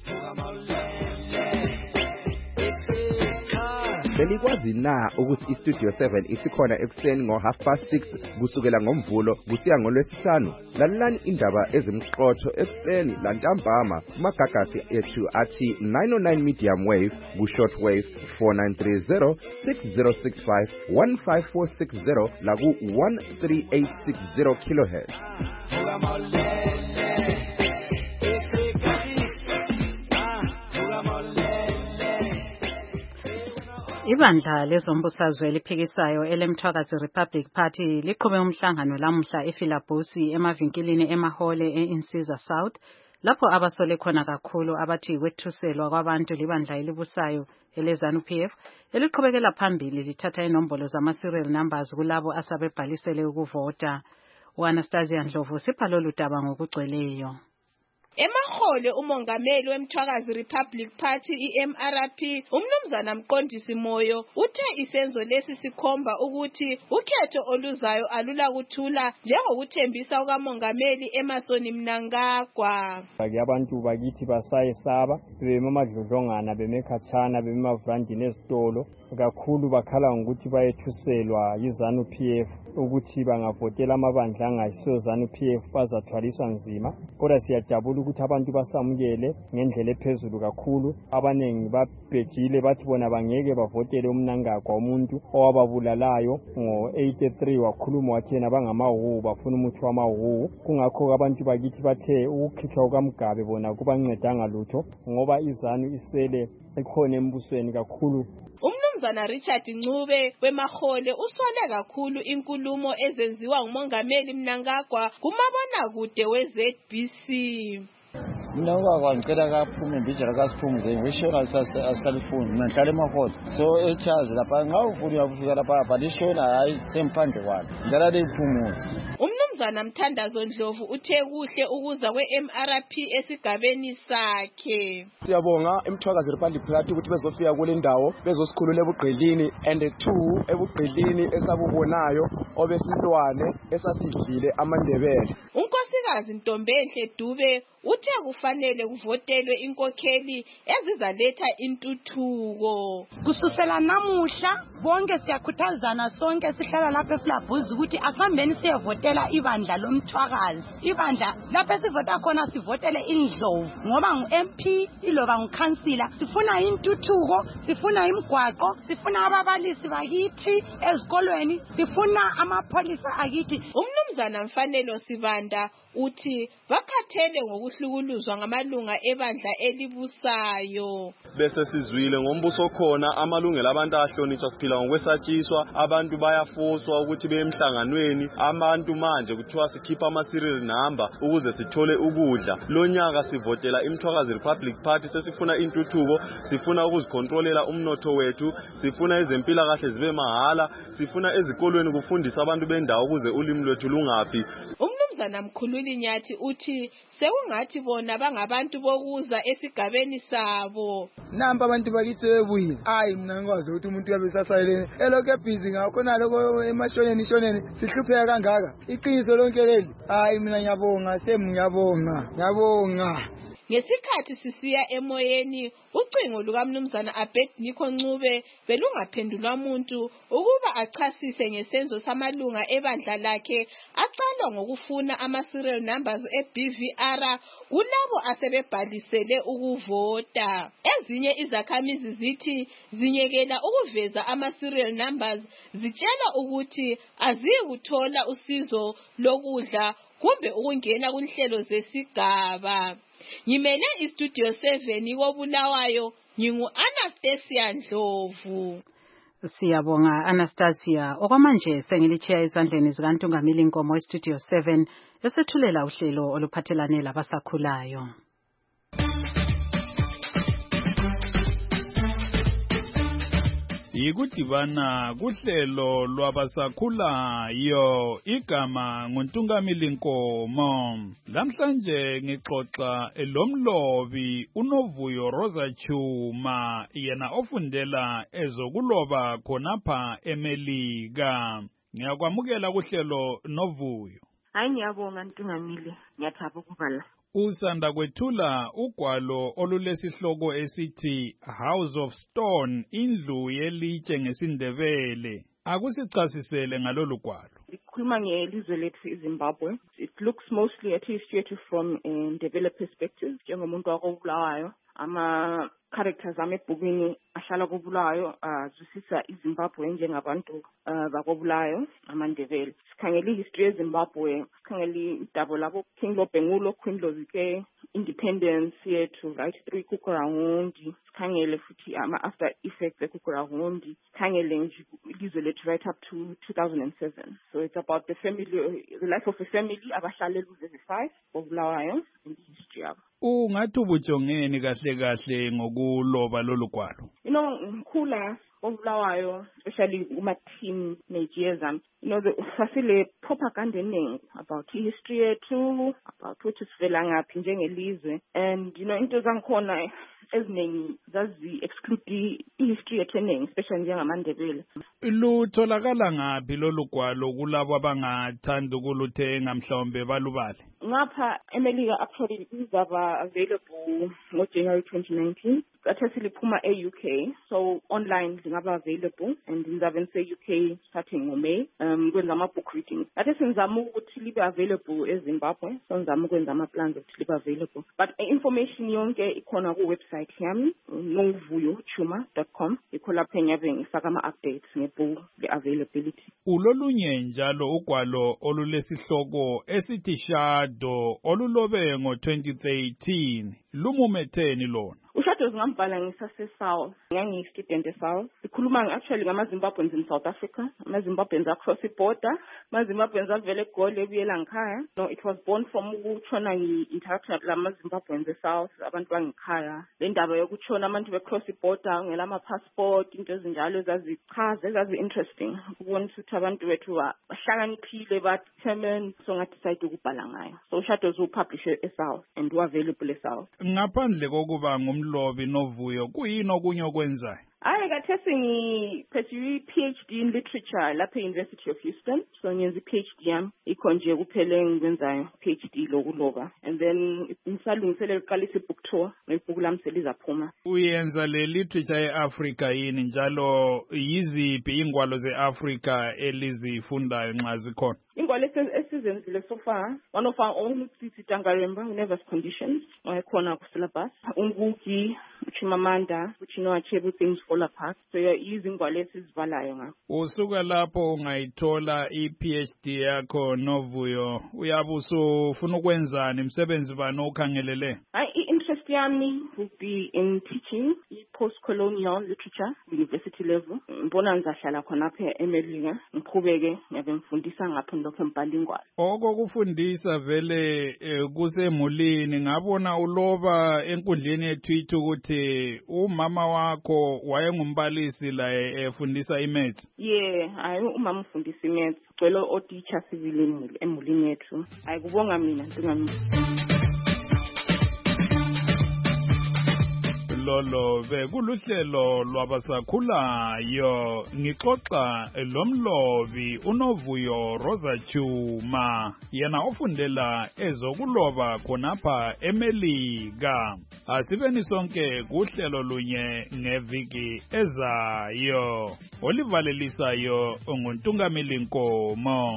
Speaker 19: Belikwazi na ukuthi iStudio seven isikhona ekuseni ngo half past six kusukela ngomvulo kusiya ngolwesihlanu. Lalelani indaba ezimqotho ekuseni lantambama kumagagasi ethu athi nine oh nine medium wave ku short wave four nine three zero six zero six five one five four six zero la ku one three eight six zero kilohertz.
Speaker 2: Ibandla lezombusazwe eliphikisayo elemthwakazi Republic Party liqhube umhlangano lamuhla ePhilabhosi emavinkilini emahole eInsiza South lapho abasole khona kakhulu abathi kwethuselwa kwabantu libandla elibusayo eleZANU-P F eliqhubekela phambili lithatha inombolo zama-serial numbers kulabo asebebhalisele ukuvota. U-Anastasia Ndlovu sipha lolu daba ngokugcweleyo.
Speaker 20: Emahole umongameli wemthwakazi Republic Party I-M R P umnumzana Mqondisi Moyo uthe isenzo lesi sikhomba ukuthi ukhetho oluzayo alula kuthula njengokuthembisa ukamongameli Emmerson Mnangagwa.
Speaker 21: Bake abantu bakithi basayesaba bebemadlodlongana bemekhatshana bemavandini ezitolo kakhulu bakhala ngokuthi bayethuselwa yiZANU-P F ukuthi bangavotela amabandla angayisiyo ZANU-P F bazathwaliswa nzima kodwa siyajabula ukuthi abantu basamukele ngendlela ephezulu kakhulu abanengi babhejile bathi bona bangeke bavotele uMnangagwa umuntu owababulalayo ngo eighty-three wakhuluma wathena bangamawu bafuna umuthi wamawu kungakho abantu bakithi bathe ukukhithwa kukaMgabe bona kubancedanga lutho ngoba iZANU isele ekhona embusweni kakhulu.
Speaker 20: Umnumzana Richard Ncube wemahole usole kakhulu inkulumo ezenziwa ngumongameli Mnangagwa kumabonakude we-Z B C.
Speaker 22: Mnangagwa ngicela kaphume imbijana kasiphumuzeni wishona asalifuni mina ngihlala emahole so echazi lapha ngawufuna ukufika lapha but ishona hayi semphandle kwalo ngicela liphumuze.
Speaker 20: Umnumzana Mthandazo Ndlovu uthe kuhle ukuza kwe-M R P esigabeni sakhe.
Speaker 23: Siyabonga emthwakazi Republic Party ukuthi bezofika kule ndawo bezosikhulula ebugqilini and two ebugqilini esabubonayo obesilwane esasidlile amandebele.
Speaker 20: Unkosikazi Ntombenhle Dube uthe kufanele kuvotelwe inkokheli ezizaletha intuthuko.
Speaker 24: Kususela namuhla bonke siyakhuthazana sonke sihlala lapha ePhilabhosi ukuthi asihambeni siyevotela ibandla lomthwakazi. Ibandla lapha sivota khona sivotele iNdlovu ngoba ngu-M P iloba ngukhansila. Sifuna intuthuko, sifuna imigwaqo, sifuna ababalisi bakithi ezikolweni, sifuna amapholisa akithi.
Speaker 20: Umnumzana Mfanelo Sibanda uthi bakhathele ngokuhlukuluzwa ngamalunga ebandla elibusayo.
Speaker 25: Bese sizwile ngombuso khona amalungelo abantu ahlonitshwa siphila ngokwesatshiswa abantu bayafoswa ukuthi beyemhlanganweni abantu manje kuthiwa sikhipha ama serial number ukuze sithole ukudla. Lonyaka sivotela imthwakazi Republic Party sesifuna intuthuko sifuna ukuzikontrolela umnotho wethu sifuna ezempilakahle zibe mahala sifuna ezikolweni kufundisa abantu bendawo ukuze ulimi lwethu lungafi.
Speaker 20: Umnumzana Mkhululi Nyathi uthi sekungathi bona bangabantu bokuza esigabeni sabo.
Speaker 26: Namba abantu bakithi bebuyile hayi mina ngikwazi ukuthi umuntu yabe sasayelene elokho busy ngakho naloko emashoneni ishoneni sihlupheka kangaka iqiniso lonke leli hayi mina ngiyabonga semngiyabonga ngiyabonga.
Speaker 20: Ngesikhathi sisiya emoyeni ucingo lukaMnumzana Abednego Ncube belungaphendulwa umuntu ukuba achasise ngesenzo samalunga ebandla lakhe aqalwa ngokufuna ama-serial numbers e-B V R kulabo asebebhalisele ukuvota. Ezinye izakhamizi zithi zinyekela ukuveza ama-serial numbers zitshela ukuthi azikuthola usizo lokudla kumbe ukungena kunhlelo zesigaba. Ngimele iStudio seven koBulawayo ngingu-Anastasia Ndlovu.
Speaker 2: Siyabonga Anastasia. Okwamanje sengilichiya ezandleni zikaNtungamili Nkomo eStudio seven esethulela uhlelo oluphathelane labasakhulayo.
Speaker 1: Yikudibana kuhlelo lwabasakhulayo igama nguNtungamili Nkomo. Lamhlanje ngixoxa elomlobi uNovuyo Rosa Chuma yena ofundela ezokuloba khonapha eMelika. Ngiyakwamukela kuhlelo Novuyo.
Speaker 27: Hayi ngiyabonga Ntungamili, ngiyathaba ukuba la.
Speaker 1: Usanda kwethula ugwalo olulesihloko esithi House of Stone, indlu yelitshe ngesindebele. Akusichasisele ngalolu gwalo.
Speaker 27: Ikhuluma ngelizwe lethu iZimbabwe. It looks mostly at history from a developed perspective njengomuntu wakoBulawayo. Ama characters zami ebhukini ahlala koBulawayo azwisisa iZimbabwe njengabantu bakobulawayo amaNdebele. Sikhangela ihistory yeZimbabwe, sikhangela idabo labo King Lobhengulo, Queen Lozike, independence yethu right through Kukurahundi, sikhangele futhi ama after effects eKukurahundi, sikhangele nje ilizwe lethu right up to two thousand seven. So it's about the family, the life of a family abahlala eLuzeze five koBulawayo and history yabo.
Speaker 5: Ungathi ubujongeni kahle kahle ngokuloba lolu gwalo?
Speaker 27: You know, mkhula koBulawayo, especially uma teen years am, you know, the fasile propaganda eningi about history yethu, about ukuthi sivela ngaphi njengelizwe, and you know into zangikhona eziningi zazi exclude history yethu eningi, especially njengamaNdebele.
Speaker 5: Lutholakala ngaphi lolu gwalo kulabo abangathanda ukuluthenga mhlawumbe balubale?
Speaker 27: Ngapha eMelika actually izaba available ngoJanuary twenty nineteen. Thathe siliphuma e-U K, so online lingaba available, and ngizabe ngise-U K starting ngoMay um kwenza ama-book reading. Thathe sinizama ukuthi libe available eZimbabwe, so ngizama ukwenza ama-plans ukuthi libe available, but information yonke ikhona ku-website yami novuyo chuma dot com. Ikho lapho engiyabe ngifaka ama-updates ngebhuku le-availability.
Speaker 5: Ulolunye njalo ugwalo olulesihloko esithi Shadow olulobe ngo twenty thirteen lumumetheni lona?
Speaker 27: Ushado ngambhala ngisase-South, ngangiyi-student e-South. Sikhuluma actually ngama-Zimbabweans in South Africa, ama-Zimbabweans across the border, ama-Zimbabweans avele eGoli ebuyela ngikhaya. No, it was born from ukutshona ngi-interaction lama-Zimbabweans e-South, abantu bangikhaya. Le ndaba yokutshona abantu be-cross the border, ngela ama-passport, into ezinjalo ezazichaza, ezazi-interesting. Ukubona ukuthi abantu bethu bahlakaniphile, ba-determined, so ngadecide ukubhala ngayo. So Ushado upublishe e-South and u-available e-South.
Speaker 5: Ngaphandle kokuba ngumlobi novuyo kuyini okunye okwenzayo?
Speaker 27: Hayi kathesi ngiphethe i-PhD in literature lapha e-University of Houston. So ngenza i-PhD yami ikho nje kuphela engikwenzayo, PhD lokuloba, and then ngisalungiselela ukuqalisa i-book tour nebhuku lami selizaphuma.
Speaker 5: Uyenza le literature ye-Africa yini njalo yiziphi ingwalo ze-Africa elizifundayo nxa zikhona?
Speaker 27: Ingwalo esizenzile so far, one of our own Tsitsi Tangaremba, Nervous Conditions, wayekhona ku-syllabus, uNgugi, uChimamanda, Chinua Achebe, Things Fall Apart. So izingwalo esizibalayo ngakho.
Speaker 5: Usuka lapho ungayithola i-PhD yakho novuyo, uyabe usufuna ukwenzani, umsebenzi bani okhangelele?
Speaker 27: Hayi, i-interest yami would be in teaching post-colonial literature, university level. Mbona ngizahlala khonapha eMelika, ngiqhubeke ngiyabe ngifundisa ngapho lokho embhala ingwalo.
Speaker 5: Okokufundisa vele eh, kusemulini ngabona uloba enkundleni yethu ukuthi umama wakho wayengumbalisi la efundisa imaths.
Speaker 27: Yeah, hayi umama ufundisa imaths, cwele o-teacher sibili emulini yethu. Hayi kubonga mina ntungami.
Speaker 5: Lolo bekuluhlelo lwabasakhulayo ngixoxa lomlobi uNovuyo Rosa Chuma yena ofundela ezokuloba khonapha eMelika. Asibeni sonke kuhlelo lunye ngeviki ezayo olivalelisayo nguNtungamili Nkomo.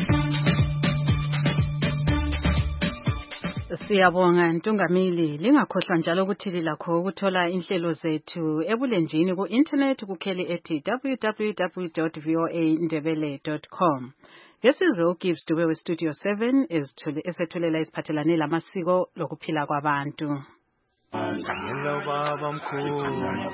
Speaker 2: Siyabonga Ntungamili, lingakhohlwa njalo ukuthi lilakho ukuthola inhlelo zethu ebulenjini ku internet kukheli ethi w w w dot v o a ndebele dot com. Ngesizwe uGibbs Dube we Studio seven esethulela isiphathelane lamasiko lokuphila kwabantu.
Speaker 11: Ngela baba mkhulu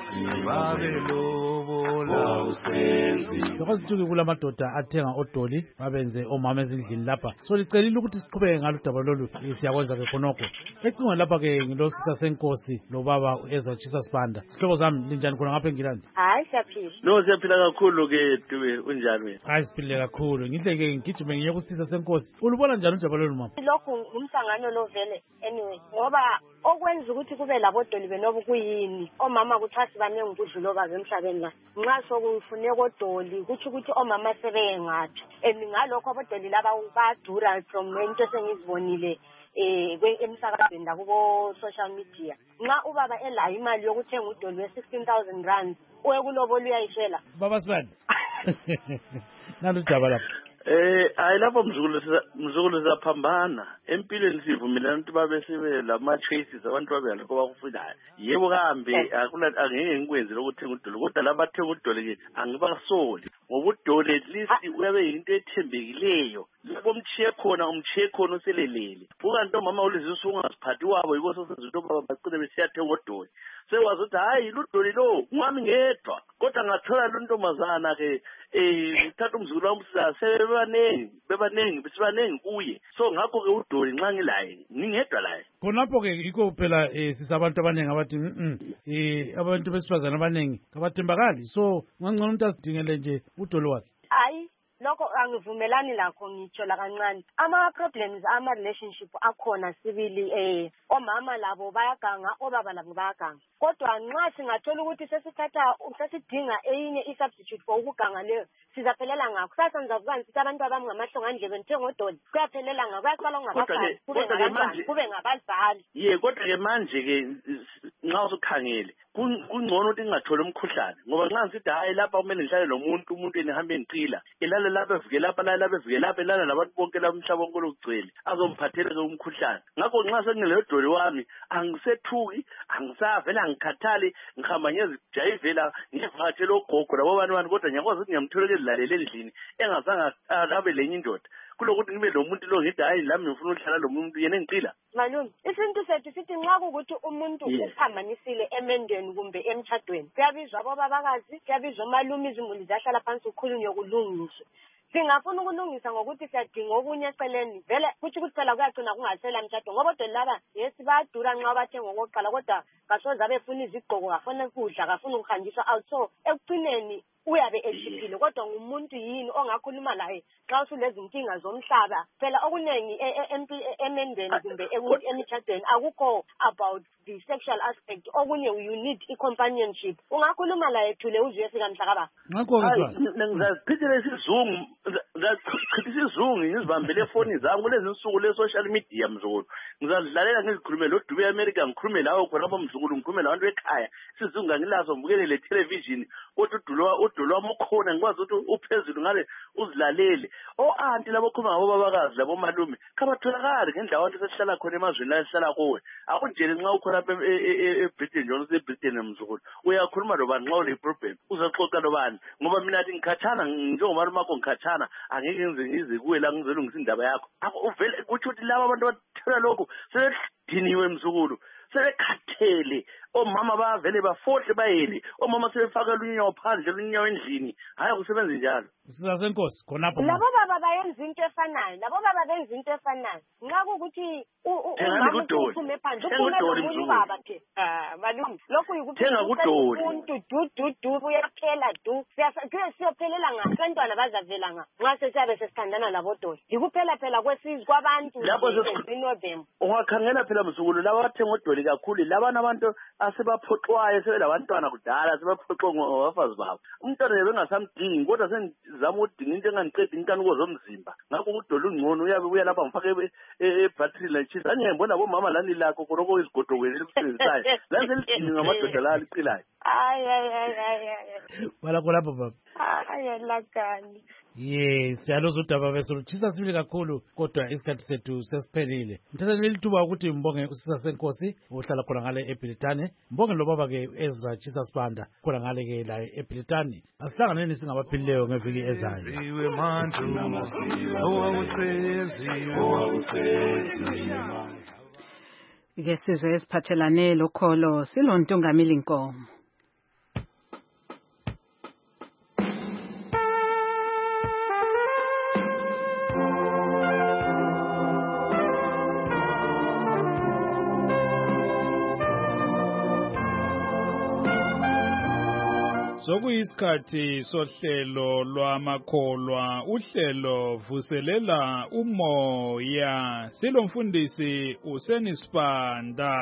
Speaker 11: babelobola usenzi
Speaker 3: lokho kulamadoda athenga odoli babenze omama ezindlini lapha so licelile ukuthi siqhubeke ngalo daba lolu siyakwenza ke khonokho ecingweni lapha ke ngilosisa senkosi lo baba ezachisa sibanda sihlobo zami linjani khona ngapha eNgilandi
Speaker 6: hayi siyaphila
Speaker 7: no siyaphila kakhulu ke Dube unjani wena
Speaker 3: hayi siphile kakhulu ngihle ke ngigijime ngiye kusisa senkosi ulubona njani udaba lolu mama
Speaker 6: lokho umhlangano lo vele anyway ngoba okwenza ukuthi kube labodoli benobu kuyini omama kuthasi banenge ukudlula baze emhlabeni la nxa sokufuneka odoli kuthi ukuthi omama sebengathi emingalokho abodoli laba badura from into sengizibonile eh emsakazweni la kubo social media nxa ubaba elayo imali yokuthenga udoli we sixteen thousand rand uyekulobola uyayishela
Speaker 3: baba sibani naludaba lapha
Speaker 7: Eh ayilapho mzukulu mzukulu siyaphambana empilweni sivumelana ukuthi babe sebe lama choices abantu babe lokho bakufunayo yebo kambe akuna angeke ngikwenze lokuthenga udoli kodwa labathenga udoli ke angibasoli ngoba udoli at least uyabe into ethembekileyo lapho umchiye khona umchiye khona uselelele ukanti omama ulizisa ungasiphathi wabo yiko sosezinto baba bacine besiyathenga udoli sekwazi ukuthi hayi ludoli lo ngami ngedwa kodwa ngathola lo ntombazana ke eh uthatha umzukulu wami sebebanengi bebanengi besibanengi kuye so ngakho ke udoli nxa ngilaye ngingedwa laye
Speaker 3: khonapho ke yikho phela eh sisabantu abanengi abathi mhm eh abantu besifazana abanengi abathembakali so ngangcono umuntu azidingele nje udoli wakhe
Speaker 6: hayi lokho angivumelani lakho ngitsho la kancane ama problems ama relationship akhona sibili eh omama labo bayaganga obaba labo bayaganga kodwa nxa singathola ukuthi sesithatha sesidinga eyinye i-substitute for ukuganga leyo sizaphelela ngakho sasa ngizavuka ngithi abantu abami ngamahlonga ndlebe ngithenga udoli kuyaphelela ngakho kuyaqala ngabafana kube ngabantwana kube ngabazali
Speaker 7: ye kodwa ke manje ke nxa usukhangele kungcono ukuthi ngingatholi umkhuhlane ngoba nxa ngithi hayi lapha kumele ngihlale nomuntu umuntu enihambe ngiqila elala lapha evike lapha lala lapha evike lapha elala nabantu bonke la umhlaba wonke lokugcwele azomphathela ke umkhuhlane ngakho nxa sengilodoli wami angisethuki angisavela ngikhathali ngihamba ngezijayivela ngivakatshela ogogo labo bani bani kodwa ngiyakwazi ukuthi ngiyamtholela elilalele endlini engazange abe lenye indoda kulokuthi ngibe lo muntu lo ngithi hayi lami ngifuna ukuhlala lo muntu yena engiqila
Speaker 6: malume isintu sethu sithi nxa kukuthi umuntu uphambanisile emendweni kumbe emtshadweni kuyabizwa abobabakazi kuyabizwa omalume izimuli zahlala phansi ukhulunywe kulungiswe singafuna ukulungisa ngokuthi siyadinga okunye eceleni vele kuthi ukuthi phela kuyagcina kungasela mtshado ngoba odoli laba yesi bayadura nxa bathenga okokuqala kodwa kasoze abefuna izigqoko kafuna ukudla kafuna ukuhanjiswa out so ekugcineni uyabe eshiphile kodwa ngumuntu yini ongakhuluma laye xa usulezi nkinga zomhlaba phela okuningi emendweni kumbe emtshadweni akukho about the sexual aspect okunye you need i-companionship ungakhuluma laye thule uzwe fika mhlakaba
Speaker 3: ngakho
Speaker 7: ngizazichithela isizungu ngizachithisa isizungu ngizibambele efoni zami kulezi nsuku le-social media mzukulu ngizazidlalela ngizikhulume lo Dubai America ngikhulume lawo khona abomzukulu ngikhulume labantu ekhaya isizungu angilazo ngibukele le television kodwa udulo udolo wami ukhona ngikwazi ukuthi uphezulu ngale uzilalele o-anti labo khuluma ngabo babakazi labo malume kabatholakali ngendlela abantu sesihlala khona emazweni la esihlala kuwe akunjele nxa ukhona lapha eBritain nje useBritain mzukulu uyakhuluma lobani nxa ule problem uzoxoxa lobani ngoba mina athi ngikhathana njengomalume wakho ngikhathana angeke ngize ngize kuwe la ngizolungisa indaba yakho uvele kuthi ukuthi laba abantu bathela lokho sebediniwe mzukulu sebekhathele omama bavele bafohle bayele omama sebefaka lunyawo phandle lunyawo endlini hayi kusebenza njalo
Speaker 3: sisasenkosi khonapho
Speaker 6: labo baba bayenza into efanayo labo baba benza into efanayo nxa kukuthi umama uphume phandle uphume nomunye ubaba ke malume lokhu yikuphela umuntu du du du uyaphela du siyaphelela ngaphi abantwana bazavela ngaphi nxa sesiyabe sesithandana labodoli yikuphela phela kwesizwe kwabantu November
Speaker 7: ungakhangela phela mzukulu laba bathenga odoli kakhulu labana abantu asebaphoxwayo sebelabantwana kudala sebaphoxwa ngobafazi babo umntwana yebe engasamdingi kodwa senzama ukudinga into enganiqeda inkanuko zomzimba ngakho udoli ungcono uyabe uya lapha ngifake ebattery lantshisa angiyembona bomama lani lakho khonoko izigodokweni elisebenzisayo la selidini ngamadoda la liqilayo
Speaker 6: ay ay ay ay
Speaker 3: balakho lapho baba
Speaker 6: ay lakani
Speaker 3: yes siyaloza udaba besolutshisa sibili kakhulu kodwa isikhathi sethu sesiphelile mthatha leli thuba ukuthi mbonge usisa senkosi uhlala khona ngale eBritane mbonge lo baba ke ezatshisa sibanda khona ngale ke la eBritane asihlanganeni singabaphilileyo ngeviki ezayo
Speaker 2: ke sizwe esiphathelane lokholo silontungamili Nkomo.
Speaker 5: Sokuyisikhathi sohlelo lwamakholwa uhlelo vuselela umoya silomfundisi uSenisibanda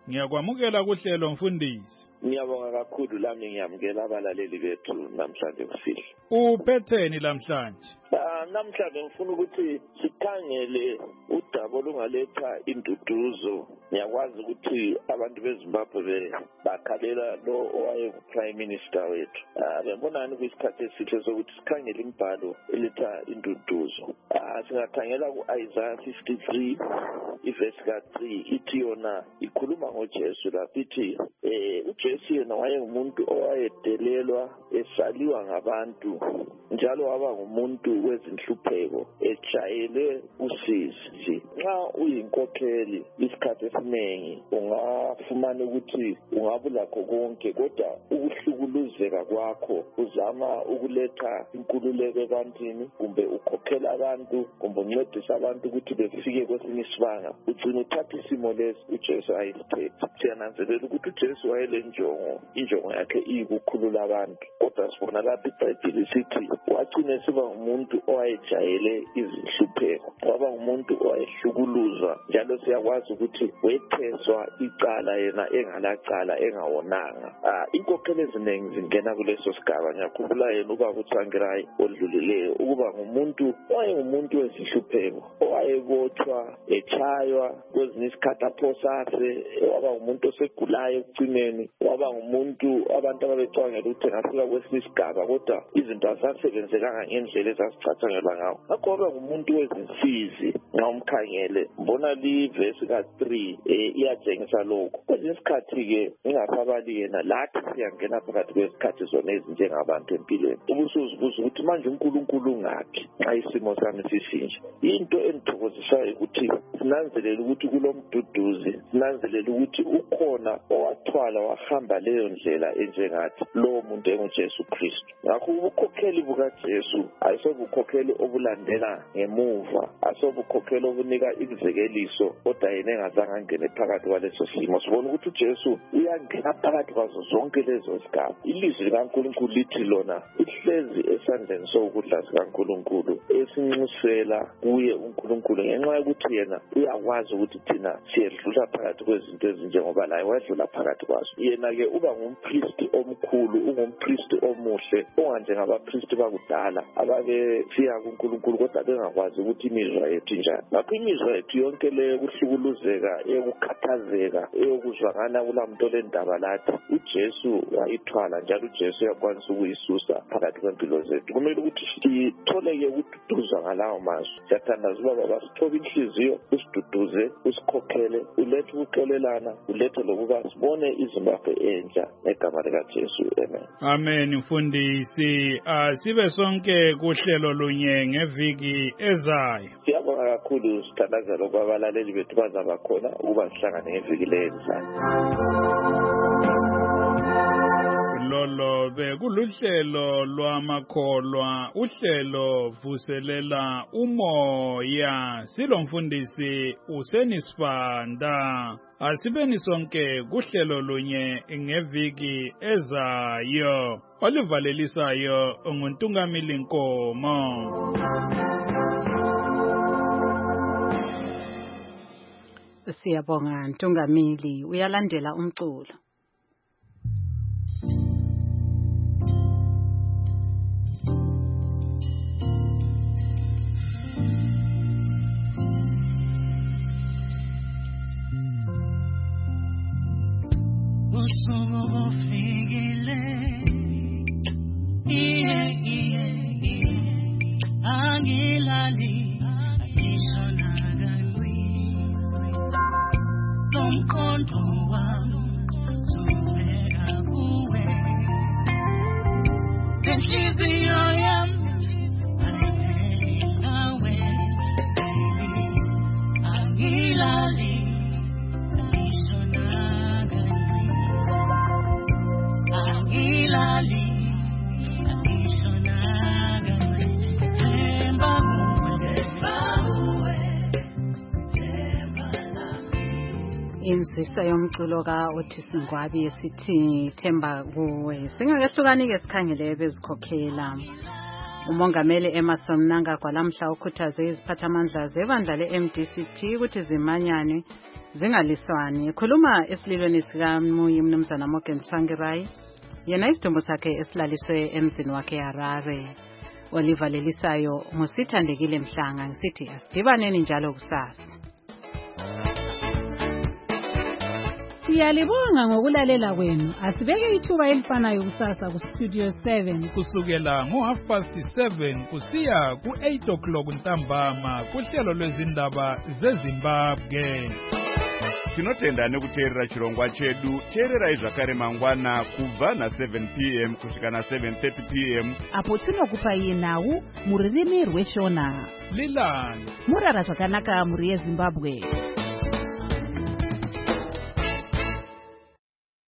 Speaker 5: Ngiyakwamukela kuhlelo mfundisi.
Speaker 4: Ngiyabonga kakhulu lami ngiyamukela abalaleli bethu namhlanje kusihle.
Speaker 5: Uphetheni lamhlanje?
Speaker 4: Ah namhlanje ngifuna ukuthi sikhangele udaba olungaletha induduzo. Ngiyakwazi ukuthi abantu beZimbabwe bakhalela lo owaye prime minister wethu. Ah bebonani kwisikhathi esihle sokuthi sikhangele imbhalo eletha induduzo. Ah singakhangela kuIsaiah fifty-three iverse ka three ithi yona ikhuluma ngoJesu lapho ithi eh uJesu yena wayengumuntu owayedelelwa esaliwa ngabantu njalo waba ngumuntu wezinhlupheko ejayele usizi. Nxa uyinkokheli isikhathi esiningi ungafumana ukuthi ungabulakho konke kodwa ukuhlukuluzeka kwakho uzama ukuletha inkululeko ebantwini kumbe ukhokhela abantu kumbe uncedisa abantu ukuthi befike kwesinye isibanga ugcina uthatha isimo lesi uJesu ayisithethe. Siyananzelela ukuthi uJesu wayelenjongo injongo yakhe iyikukhulula abantu kodwa sibona lapha iBhayibheli sithi wagcina siba umuntu owayejayele izinhlupheko waba umuntu owayehlukuluzwa njalo siyakwazi ukuthi wetheswa icala yena engalacala engawonanga. Ah inkokhelo eziningi zingena kuleso sigaba. Ngiyakhumbula yena ubaba uTsvangirai odlulileyo ukuba ngumuntu owayengumuntu wezinhlupheko owayebotshwa echaywa kwezinye isikhathi aphosase waba ngumuntu osegulayo ekugcineni waba ngumuntu abantu ababecabangela ukuthi ngafika kwesinye isigaba kodwa izinto azasebenzekanga ngendlela ezasicathangelwa ngawo. Ngakho waba ngumuntu wezinsizi nxa umkhangele mbona livesi ka three iyatshengisa lokho. Kwesinye isikhathi-ke ingafabali yena lathi siyangena phakathi kwesikhathi zona ezinjengabantu empilweni. Ubusuzibuza ukuthi manje uNkulunkulu ungaphi nxa isimo sami sisinje. Into engithokozisayo ukuthi sinanzelela ukuthi kulomduduzi sinanzelela ukuthi ukhona owathwala wahamba leyo ndlela enjengathi lowo muntu enguJesu Kristu. Ngakho ubukhokheli bukaJesu ayisobukhokheli obulandela ngemuva asobukhokheli obunika imizekeliso kodwa yena engazange angene phakathi kwaleso simo. Sibona ukuthi uJesu uyangena phakathi kwazo zonke lezo zigaba. Ilizwi likaNkulunkulu lithi lona ihlezi esandleni sokudla sikaNkulunkulu esinxusela kuye uNkulunkulu ngenxa yokuthi yena uyakwazi ukuthi thina siyedlula phakathi kwezinto ezinjengoba laye wadlula phakathi kwazo. Yena-ke uba ngumpristi omkhulu ungumpristi omuhle onganjengabapristi bakudala ababefika kuNkulunkulu kodwa bengakwazi ukuthi imizwa yethu njani. Ngakho imizwa yethu yonke le yokuhlukuluzeka eyokukhathazeka eyokuzwakala kulamuntu olendaba lathi uJesu wayithwala njalo uJesu uyakwanisa ukuyisusa phakathi kwempilo zethu. Kumele ukuthi sitholeke ukududuzwa ngalawo mazwi. Siyathandaza ubaba basithobe inhliziyo usiduduze usikhokhele ulethe ukuxolelana ulethe lokuba sibone iZimbabwe entsha ngegama likaJesu. Amen.
Speaker 5: Amen mfundisi. Asibe sonke kuhlelo lunye ngeviki ezayo.
Speaker 4: Siyabonga kakhulu sithandazela kwabalaleli bethu bazaba khona ukuba sihlangane ngeviki lezayo.
Speaker 5: Lolo bekuluhlelo lwamakholwa uhlelo vuselela umoya silomfundisi uSenisibanda. Asibeni sonke kuhlelo lunye ngeviki ezayo. Olivalelisayo nguNtungamili Nkomo.
Speaker 2: Siyabonga Ntungamili. Uyalandela umculo.
Speaker 8: Usuku ufikile, iye iye iye, angilali, angishonakali, lomkhondo wami uzubeka kuwe, lenhliziyo yami ayipheli ngawe, angilali.
Speaker 2: Inzwisa yomculo ka Otis Ngwabi esithi themba kuwe. Singakehlukani ke sikhangele bezikhokhela. Umongameli Emerson Mnangagwa lamhla ukhuthaze iziphathamandla zebandla le-M D C T ukuthi zimanyane zingaliswani. Khuluma esililweni sikaMuyi umnumzana Morgan Tsvangirai. Yena isidumbu sakhe esilaliswe emzini wakhe Harare. Oliver Lelisayo ngusithandekile Mhlanga ngisithi asidibaneni njalo kusasa.
Speaker 9: Siyalibonga ngokulalela kwenu. Asibeke ithuba elifanayo kusasa ku Studio seven
Speaker 5: kusukela ngo half past seven kusiya ku eight o'clock ntambama kuhlelo lwezindaba zeZimbabwe.
Speaker 1: Tinotenda nekuteerera chirongwa chedu. Teerera zvakare mangwana kubva na seven p m kusvika na seven thirty p m
Speaker 9: apo tinokupa yenhau muririmi rweshona.
Speaker 5: Lilani
Speaker 9: murara zvakanaka muri yeZimbabwe.